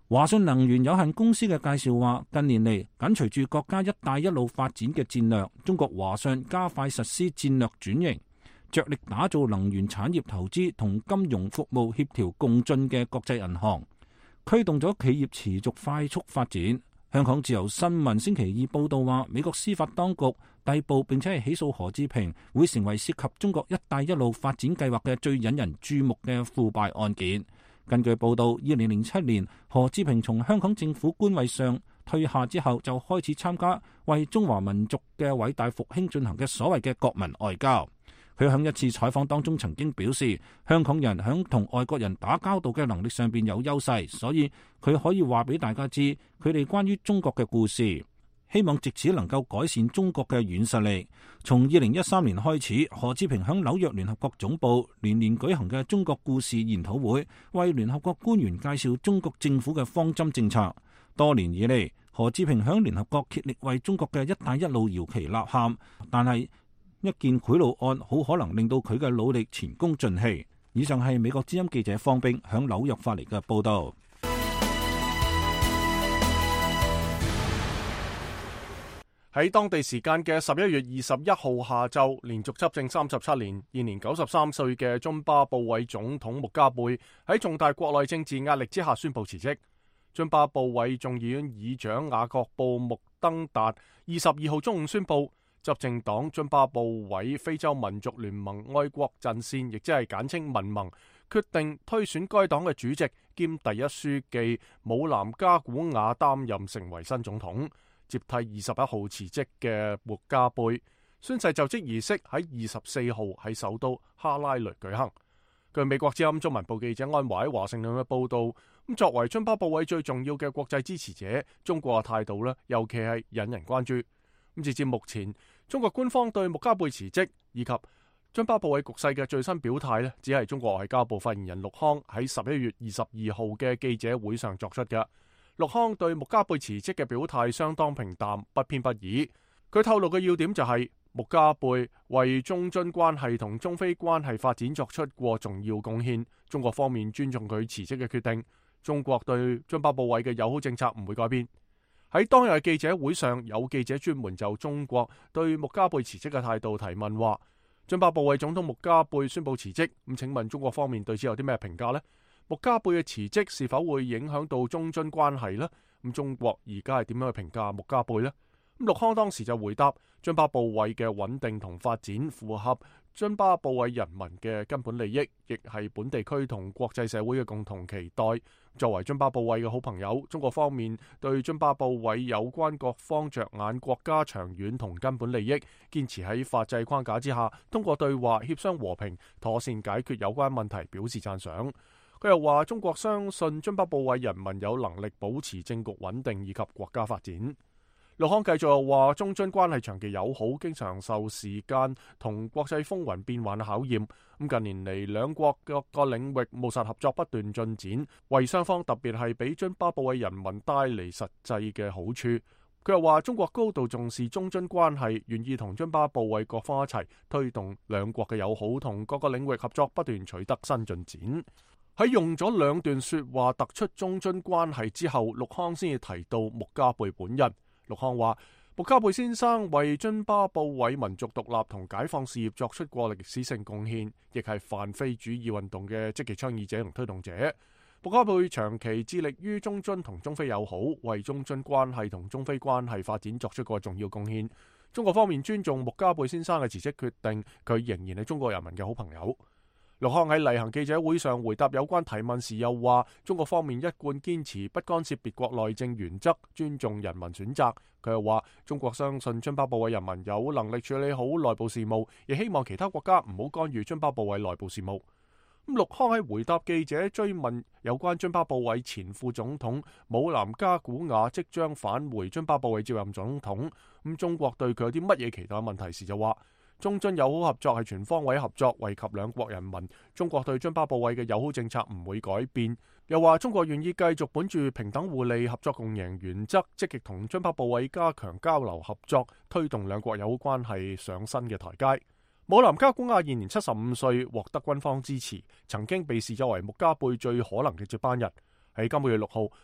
華信能源有限公司嘅介紹話，近年嚟緊隨住國家一帶一路發展嘅戰略，中國華信加快實施戰略轉型，着力打造能源產業投資同金融服務協調共進嘅國際銀行，驅動咗企業持續快速發展。香港自由新聞星期二報道話，美國司法當局逮捕並且係起訴何志平，會成為涉及中國一帶一路發展計劃嘅最引人注目嘅腐敗案件。根據報道，二零零七年何志平從香港政府官位上退下之後，就開始參加為中華民族嘅偉大復興進行嘅所謂嘅國民外交。佢喺一次採訪當中曾經表示，香港人喺同外國人打交道嘅能力上邊有優勢，所以佢可以話俾大家知佢哋關於中國嘅故事，希望藉此能夠改善中國嘅軟實力。從二零一三年開始，何志平喺紐約聯合國總部年年舉行嘅中國故事研討會，為聯合國官員介紹中國政府嘅方針政策。多年以嚟，何志平喺聯合國竭力為中國嘅一帶一路搖旗吶喊，但係一件賄賂案好可能令到佢嘅努力前功盡棄。以上係美國之音記者方冰響紐約發嚟嘅報道。 喺當地時間嘅十一月二十一號下晝，連續執政三十七年、現年九十三歲嘅津巴布韋總統穆加貝喺重大國內政治壓力之下宣布辭職。津巴布韋眾議院議長雅各布穆登達二十二號中午宣布，執政黨津巴布韋非洲民族聯盟愛國陣線，亦即係簡稱民盟，決定推選該黨嘅主席兼第一書記姆南加古瓦擔任成為新總統，接替二十一號辭職嘅穆加貝。宣誓就職儀式喺二十四號喺首都哈拉雷舉行。據美國之音中文部記者安華喺華盛頓嘅報道，咁作為津巴布韋最重要嘅國際支持者，中國嘅態度呢，尤其係引人關注。咁截至目前，中國官方對穆加貝辭職以及津巴布韋局勢嘅最新表態呢，只係中國外交部發言人陸康喺十一月二十二號嘅記者會上作出嘅。陸康對穆加貝辭職嘅表態相當平淡，不偏不倚。佢透露嘅要點就係、是、穆加貝為中津關係同中非關係發展作出過重要貢獻，中國方面尊重佢辭職嘅決定。中國對津巴布韋嘅友好政策唔會改變。喺當日嘅記者會上，有記者專門就中國對穆加貝辭職嘅態度提問，話津巴布韋總統穆加貝宣布辭職，咁請問中國方面對此有啲咩評價呢？穆加貝嘅辭職是否會影響到中津關係呢？咁中國而家係點樣去評價穆加貝呢？咁陸康當時就回答，津巴布韋嘅穩定同發展符合津巴布韋人民嘅根本利益，亦係本地區同國際社會嘅共同期待。作為津巴布韋嘅好朋友，中國方面對津巴布韋有關各方着眼國家長遠同根本利益，堅持喺法制框架之下，通過對話協商和平妥善解決有關問題，表示讚賞。佢又話中國相信津巴布韋人民有能力保持政局穩定以及國家發展。陸康繼續又話，中津關係長期友好，經常受時間同國際風雲變幻嘅考驗。咁近年嚟，兩國各個領域務實合作不斷進展，為雙方特別係俾津巴布韋人民帶嚟實際嘅好處。佢又話，中國高度重視中津關係，願意同津巴布韋各方一齊推動兩國嘅友好同各個領域合作不斷取得新進展。喺用咗兩段說話突出中津關係之後，陸康先至提到穆加貝本人。陸康話，穆加貝先生為津巴布韋民族獨立同解放事業作出過歷史性貢獻，亦係泛非主義運動嘅積極倡議者同推動者。穆加貝長期致力於中津同中非友好，為中津關係同中非關係發展作出過重要貢獻。中國方面尊重穆加貝先生嘅辭職決定，佢仍然係中國人民嘅好朋友。陸康喺例行記者會上回答有關提問時又話，中國方面一貫堅持不干涉別國內政原則，尊重人民選擇。佢又話，中國相信津巴布韋人民有能力處理好內部事務，亦希望其他國家唔好干預津巴布韋內部事務。咁陸康喺回答記者追問有關津巴布韋前副總統姆南加古瓦即將返回津巴布韋接任總統，咁中國對佢有啲乜嘢期待問題時就話，中津友好合作係全方位合作，惠及兩國人民。中國對津巴布韋嘅友好政策唔會改變。又話中國願意繼續本住平等互利、合作共贏原則，積極同津巴布韋加強交流合作，推動兩國友好關係上新嘅台階。姆南加古瓦現年七十五歲，獲得軍方支持，曾經被視作為穆加貝最可能嘅接班人。喺今個月六號，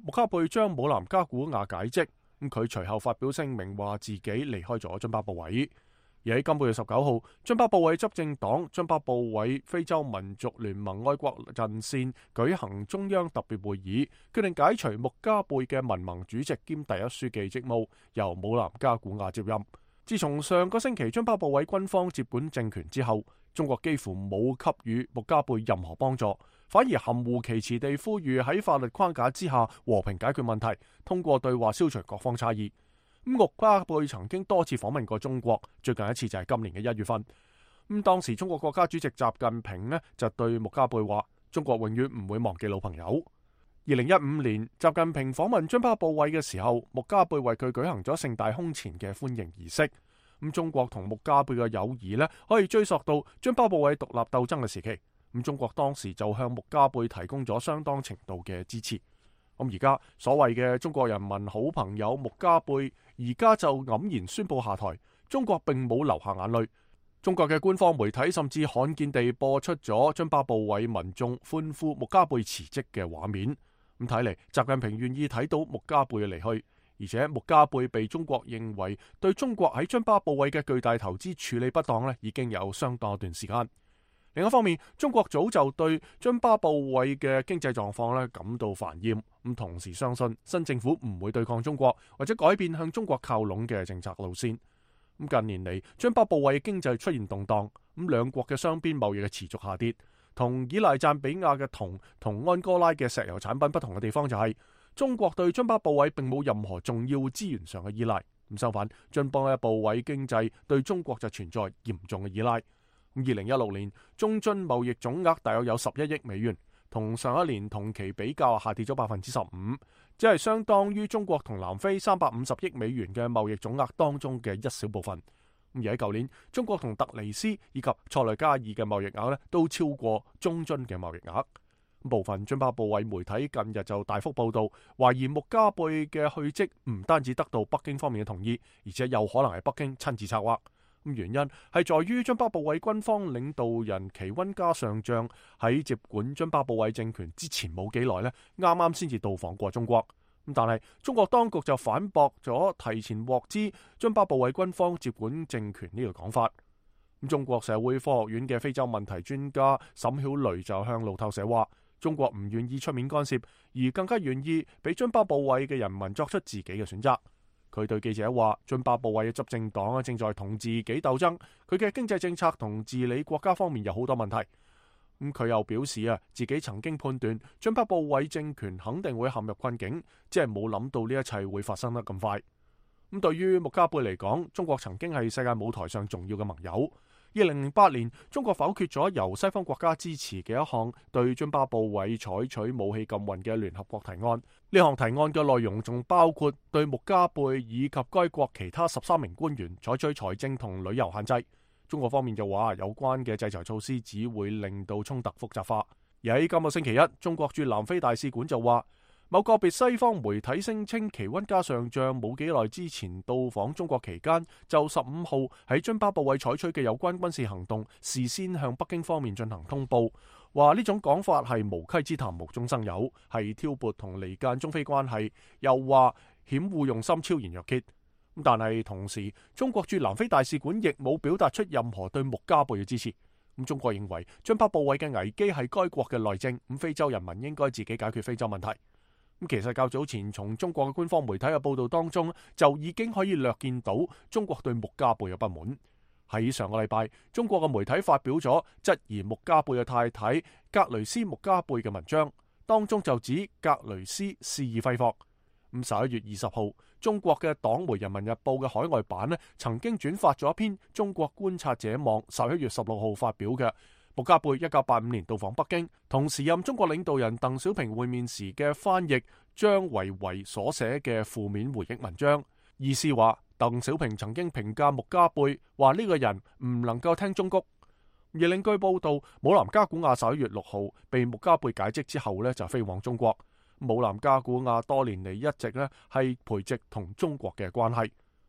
穆加貝將姆南加古亞解職，咁佢隨後發表聲明話自己離開咗津巴布韋。而喺今個月十九號，津巴布韋執政黨津巴布韋非洲民族聯盟愛國陣線舉行中央特別會議，決定解除穆加貝嘅民盟主席兼第一書記職務，由姆南加古亞接任。自從上個星期津巴布韋軍方接管政權之後，中國幾乎冇給予穆加貝任何幫助，反而含糊其辭地呼籲喺法律框架之下和平解決問題，通過對話消除各方差異。穆加貝曾經多次訪問過中國，最近一次就係今年嘅一月份。咁當時中國國家主席習近平呢就對穆加貝話：中國永遠唔會忘記老朋友。二零一五年，習近平訪問津巴布韋嘅時候，穆加貝為佢舉行咗盛大空前嘅歡迎儀式。咁中國同穆加貝嘅友誼呢，可以追溯到津巴布韋獨立鬥爭嘅時期。咁中國當時就向穆加貝提供咗相當程度嘅支持。咁而家所謂嘅中國人民好朋友穆加貝，而家就黯然宣布下台。中國並冇流下眼淚。中國嘅官方媒體甚至罕見地播出咗津巴布韋民眾歡呼穆加貝辭職嘅畫面。咁睇嚟，習近平願意睇到穆加貝嘅離去，而且穆加貝被中國認為對中國喺津巴布韋嘅巨大投資處理不當呢，已經有相當一段時間。另一方面，中國早就對津巴布韋嘅經濟狀況咧感到煩厭，咁同時相信新政府唔會對抗中國或者改變向中國靠攏嘅政策路線。咁近年嚟，津巴布韋經濟出現動盪，咁兩國嘅雙邊貿易嘅持續下跌。同依賴贊比亞嘅銅同安哥拉嘅石油產品不同嘅地方就係、是，中國對津巴布韋並冇任何重要資源上嘅依賴。咁相反，津巴布韋經濟對中國就存在嚴重嘅依賴。二零一六年中津貿易總額大約有十一億美元，同上一年同期比較下跌咗百分之十五，只係相當於中國同南非三百五十億美元嘅貿易總額當中嘅一小部分。而喺舊年，中國同特尼斯以及塞內加爾嘅貿易額咧都超過中津嘅貿易額。部分津巴布韋媒體近日就大幅報道，懷疑穆加貝嘅去職唔單止得到北京方面嘅同意，而且有可能係北京親自策劃。咁原因係在於津巴布韋軍方領導人奇溫加上將喺接管津巴布韋政權之前冇幾耐咧，啱啱先至到訪過中國。咁但係中國當局就反駁咗提前獲知津巴布韋軍方接管政權呢個講法。咁中國社會科學院嘅非洲問題專家沈曉雷就向路透社話：中國唔願意出面干涉，而更加願意俾津巴布韋嘅人民作出自己嘅選擇。佢對記者話：津巴布韋嘅執政黨正在同自己鬥爭，佢嘅經濟政策同治理國家方面有好多問題。咁佢又表示啊，自己曾經判斷津巴布韋政權肯定會陷入困境，只係冇諗到呢一切會發生得咁快。咁對於穆加貝嚟講，中國曾經係世界舞台上重要嘅盟友。二零零八年，中國否決咗由西方國家支持嘅一項對津巴布韋採取武器禁運嘅聯合國提案。呢項提案嘅內容仲包括對穆加貝以及該國其他十三名官員採取財政同旅遊限制。中國方面就話有關嘅制裁措施只會令到衝突複雜化。而喺今個星期一，中國駐南非大使館就話，某個別西方媒體聲稱奇溫加上將冇幾耐之前到訪中國期間，就十五號喺津巴布韋採取嘅有關軍事行動事先向北京方面進行通報，話呢種講法係無稽之談，無中生有，係挑撥同離間中非關係，又話險惡用心，昭然若揭。但係同時，中國駐南非大使館亦冇表達出任何對穆加貝嘅支持。咁中國認為津巴布韋嘅危機係該國嘅內政，咁非洲人民應該自己解決非洲問題。咁其實較早前從中國嘅官方媒體嘅報道當中，就已經可以略見到中國對穆加貝嘅不滿。喺上個禮拜，中國嘅媒體發表咗質疑穆加貝嘅太太格雷斯穆加貝嘅文章，當中就指格雷斯肆意揮霍。咁十一月二十號，中國嘅黨媒《人民日報》嘅海外版呢，曾經轉發咗一篇中國觀察者網十一月十六號發表嘅穆加貝一九八五年到訪北京，同時任中國領導人鄧小平會面時嘅翻譯張維維所寫嘅負面回憶文章，意思話鄧小平曾經評價穆加貝話呢個人唔能夠聽忠告。而另據報道，姆南加古亞十一月六號被穆加貝解職之後呢，就飛往中國。姆南加古亞多年嚟一直咧係培植同中國嘅關係。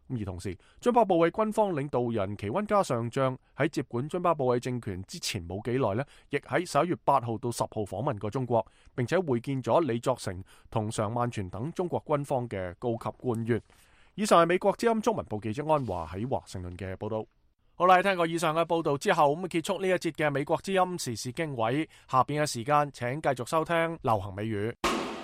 而同時，津巴布韋軍方領導人奇溫加上將喺接管津巴布韋政權之前冇幾耐呢，亦喺十一月八號到十號訪問過中國，並且會見咗李作成同常萬全等中國軍方嘅高級官員。以上係美國之音中文部記者安華喺華盛頓嘅報道。好啦，聽過以上嘅報道之後，咁結束呢一節嘅美國之音時事經緯。下邊嘅時間，請繼續收聽流行美語。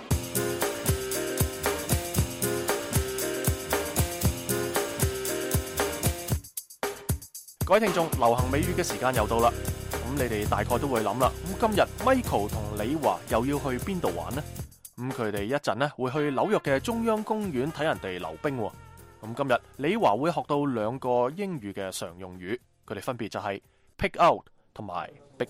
各位聽眾，流行美語嘅時間又到啦。咁你哋大概都會諗啦。咁今日 Michael 同李華又要去邊度玩呢？咁佢哋一陣呢會去紐約嘅中央公園睇人哋溜冰。咁今日李華會學到兩個英語嘅常用語，佢哋分別就係 pick out 同埋 big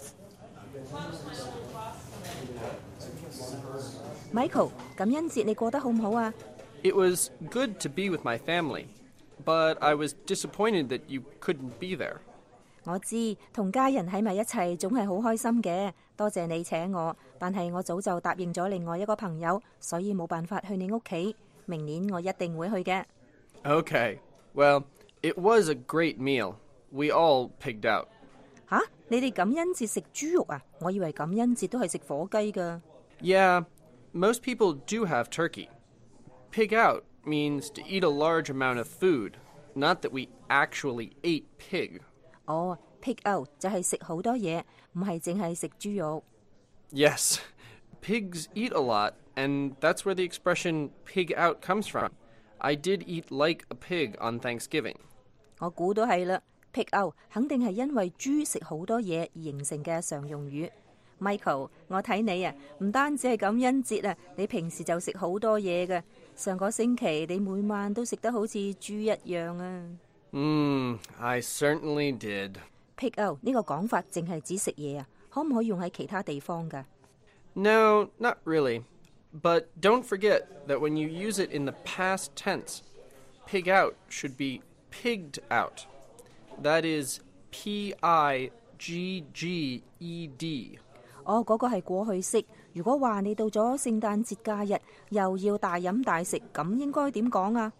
mouth。Michael， 感恩節你過得好唔好啊？ It was good to be with my family, but I was disappointed that you couldn't be there. 我知同家人喺埋一齊總係好開心嘅，多謝你請我，但係我早就答應咗另外一個朋友，所以冇辦法去你屋企。明年我一定會去嘅。 Okay, well, it was a great meal. We all pigged out. 吓？你哋感恩節食豬肉啊？我以為感恩節都係食火雞㗎。 Yeah, most people do have turkey. Pig out means to eat a large amount of food, not that we actually ate pig. 哦 pig out 就係食好多嘢，唔係淨係食豬肉。 Yes, pigs eat a lot, and that's where the expression pig out comes from. I did eat like a pig on Thanksgiving. 我估都係啦 ，pig out 肯定係因為豬食好多嘢而形成嘅常用語。Michael， 我睇你啊，唔單止係感恩節啊，你平時就食好多嘢嘅。上個星期你每晚都食得好似豬一樣啊。 Mm, I certainly did. Pig out 呢個講法淨係指食嘢啊，可唔可以用喺其他地方㗎？ No, not really. But don't forget that when you use it in the past tense, pig out should be pigged out. That is P I G G E D. 哦，嗰個係過去式。如果話你到咗聖誕節假日又要大飲大食，咁應該點講啊？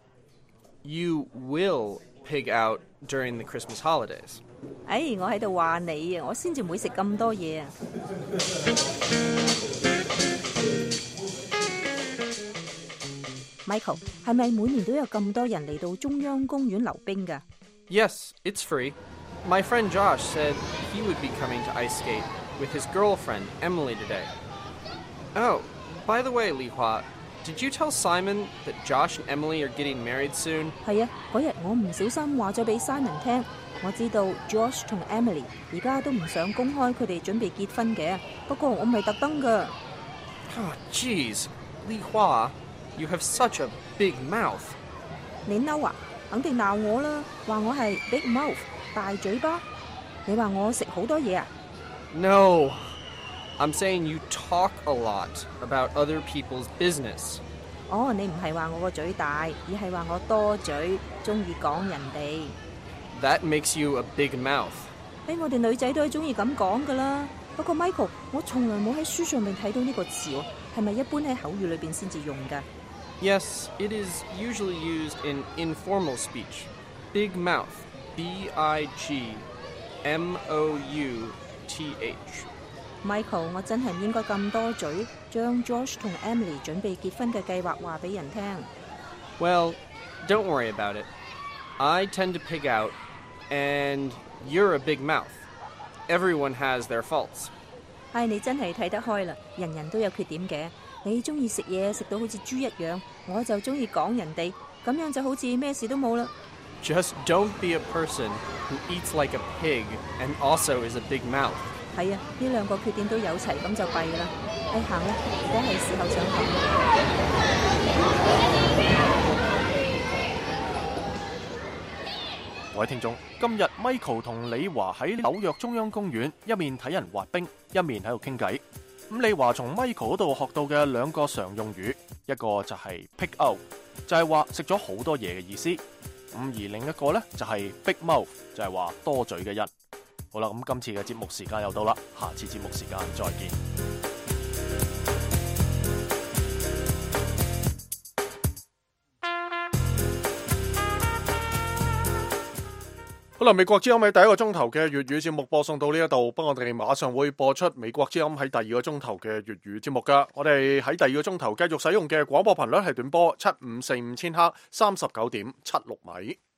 You will pig out during the Christmas holidays. 哎，我喺度話你啊，我先至唔會食咁多嘢啊。Michael， 係咪每年都有咁多人嚟到中央公園溜冰㗎？ Yes, it's free. My friend Josh said he would be coming to ice skate with his girlfriend Emily today. Oh, by the way, Li Hua, did you tell Simon that Josh and Emily are getting married soon? 係啊，嗰日我唔小心話咗俾 Simon 聽，我知道 Josh 同 Emily 而家都唔想公開佢哋準備結婚嘅，不過我唔係特登㗎。 Oh, jeez, Li Hua, you have such a big mouth. 你嬲啊？肯定鬧我啦，話我係 big mouth 大嘴巴。你話我食好多嘢啊？ No, I'm saying you talk a lot about other people's business. 哦，你唔係話我個嘴大，而係話我多嘴，中意講人哋。 That makes you a big mouth. 誒，我哋女仔都係中意咁講噶啦。不過 Michael， 我從來冇喺書上面睇到呢個詞喎，係咪一般喺口語裏邊先至用㗎？ Yes, it is usually used in informal speech. Big mouth, B I G M O U T H. Michael， 我真係唔應該咁多嘴，將 Josh 同 Emily 準備結婚嘅計劃話俾人聽。 Well, don't worry about it. I tend to pig out, and you're a big mouth. Everyone has their faults. 唉，你真係睇得開啦，人人都有缺點嘅。你中意食嘢食到好似豬一樣，我就中意講人哋，咁樣就好似咩事都冇啦。 Just don't be a person who eats like a pig and also is a big mouth. 係啊，呢兩個缺點都有齊，咁就弊啦。誒，行啦，而家係時候上堂。各位聽眾，今日 Michael 同李華喺紐約中央公園，一面睇人滑冰，一面喺度傾偈。咁李華從 Michael 嗰度學到嘅兩個常用語，一個就係 pick out， 就係話食咗好多嘢嘅意思。咁而另一個呢，就係 big mouth， 就係話多嘴嘅人。好啦，咁今次嘅節目時間又到啦，下次節目時間再見。 好啦，美國之音喺第一個鐘頭嘅粵語節目播送到呢一度，不過我哋馬上會播出美國之音喺第二個鐘頭嘅粵語節目噶。我哋喺第二個鐘頭繼續使用嘅廣播頻率係短波七五四五千赫，三十九點七六米。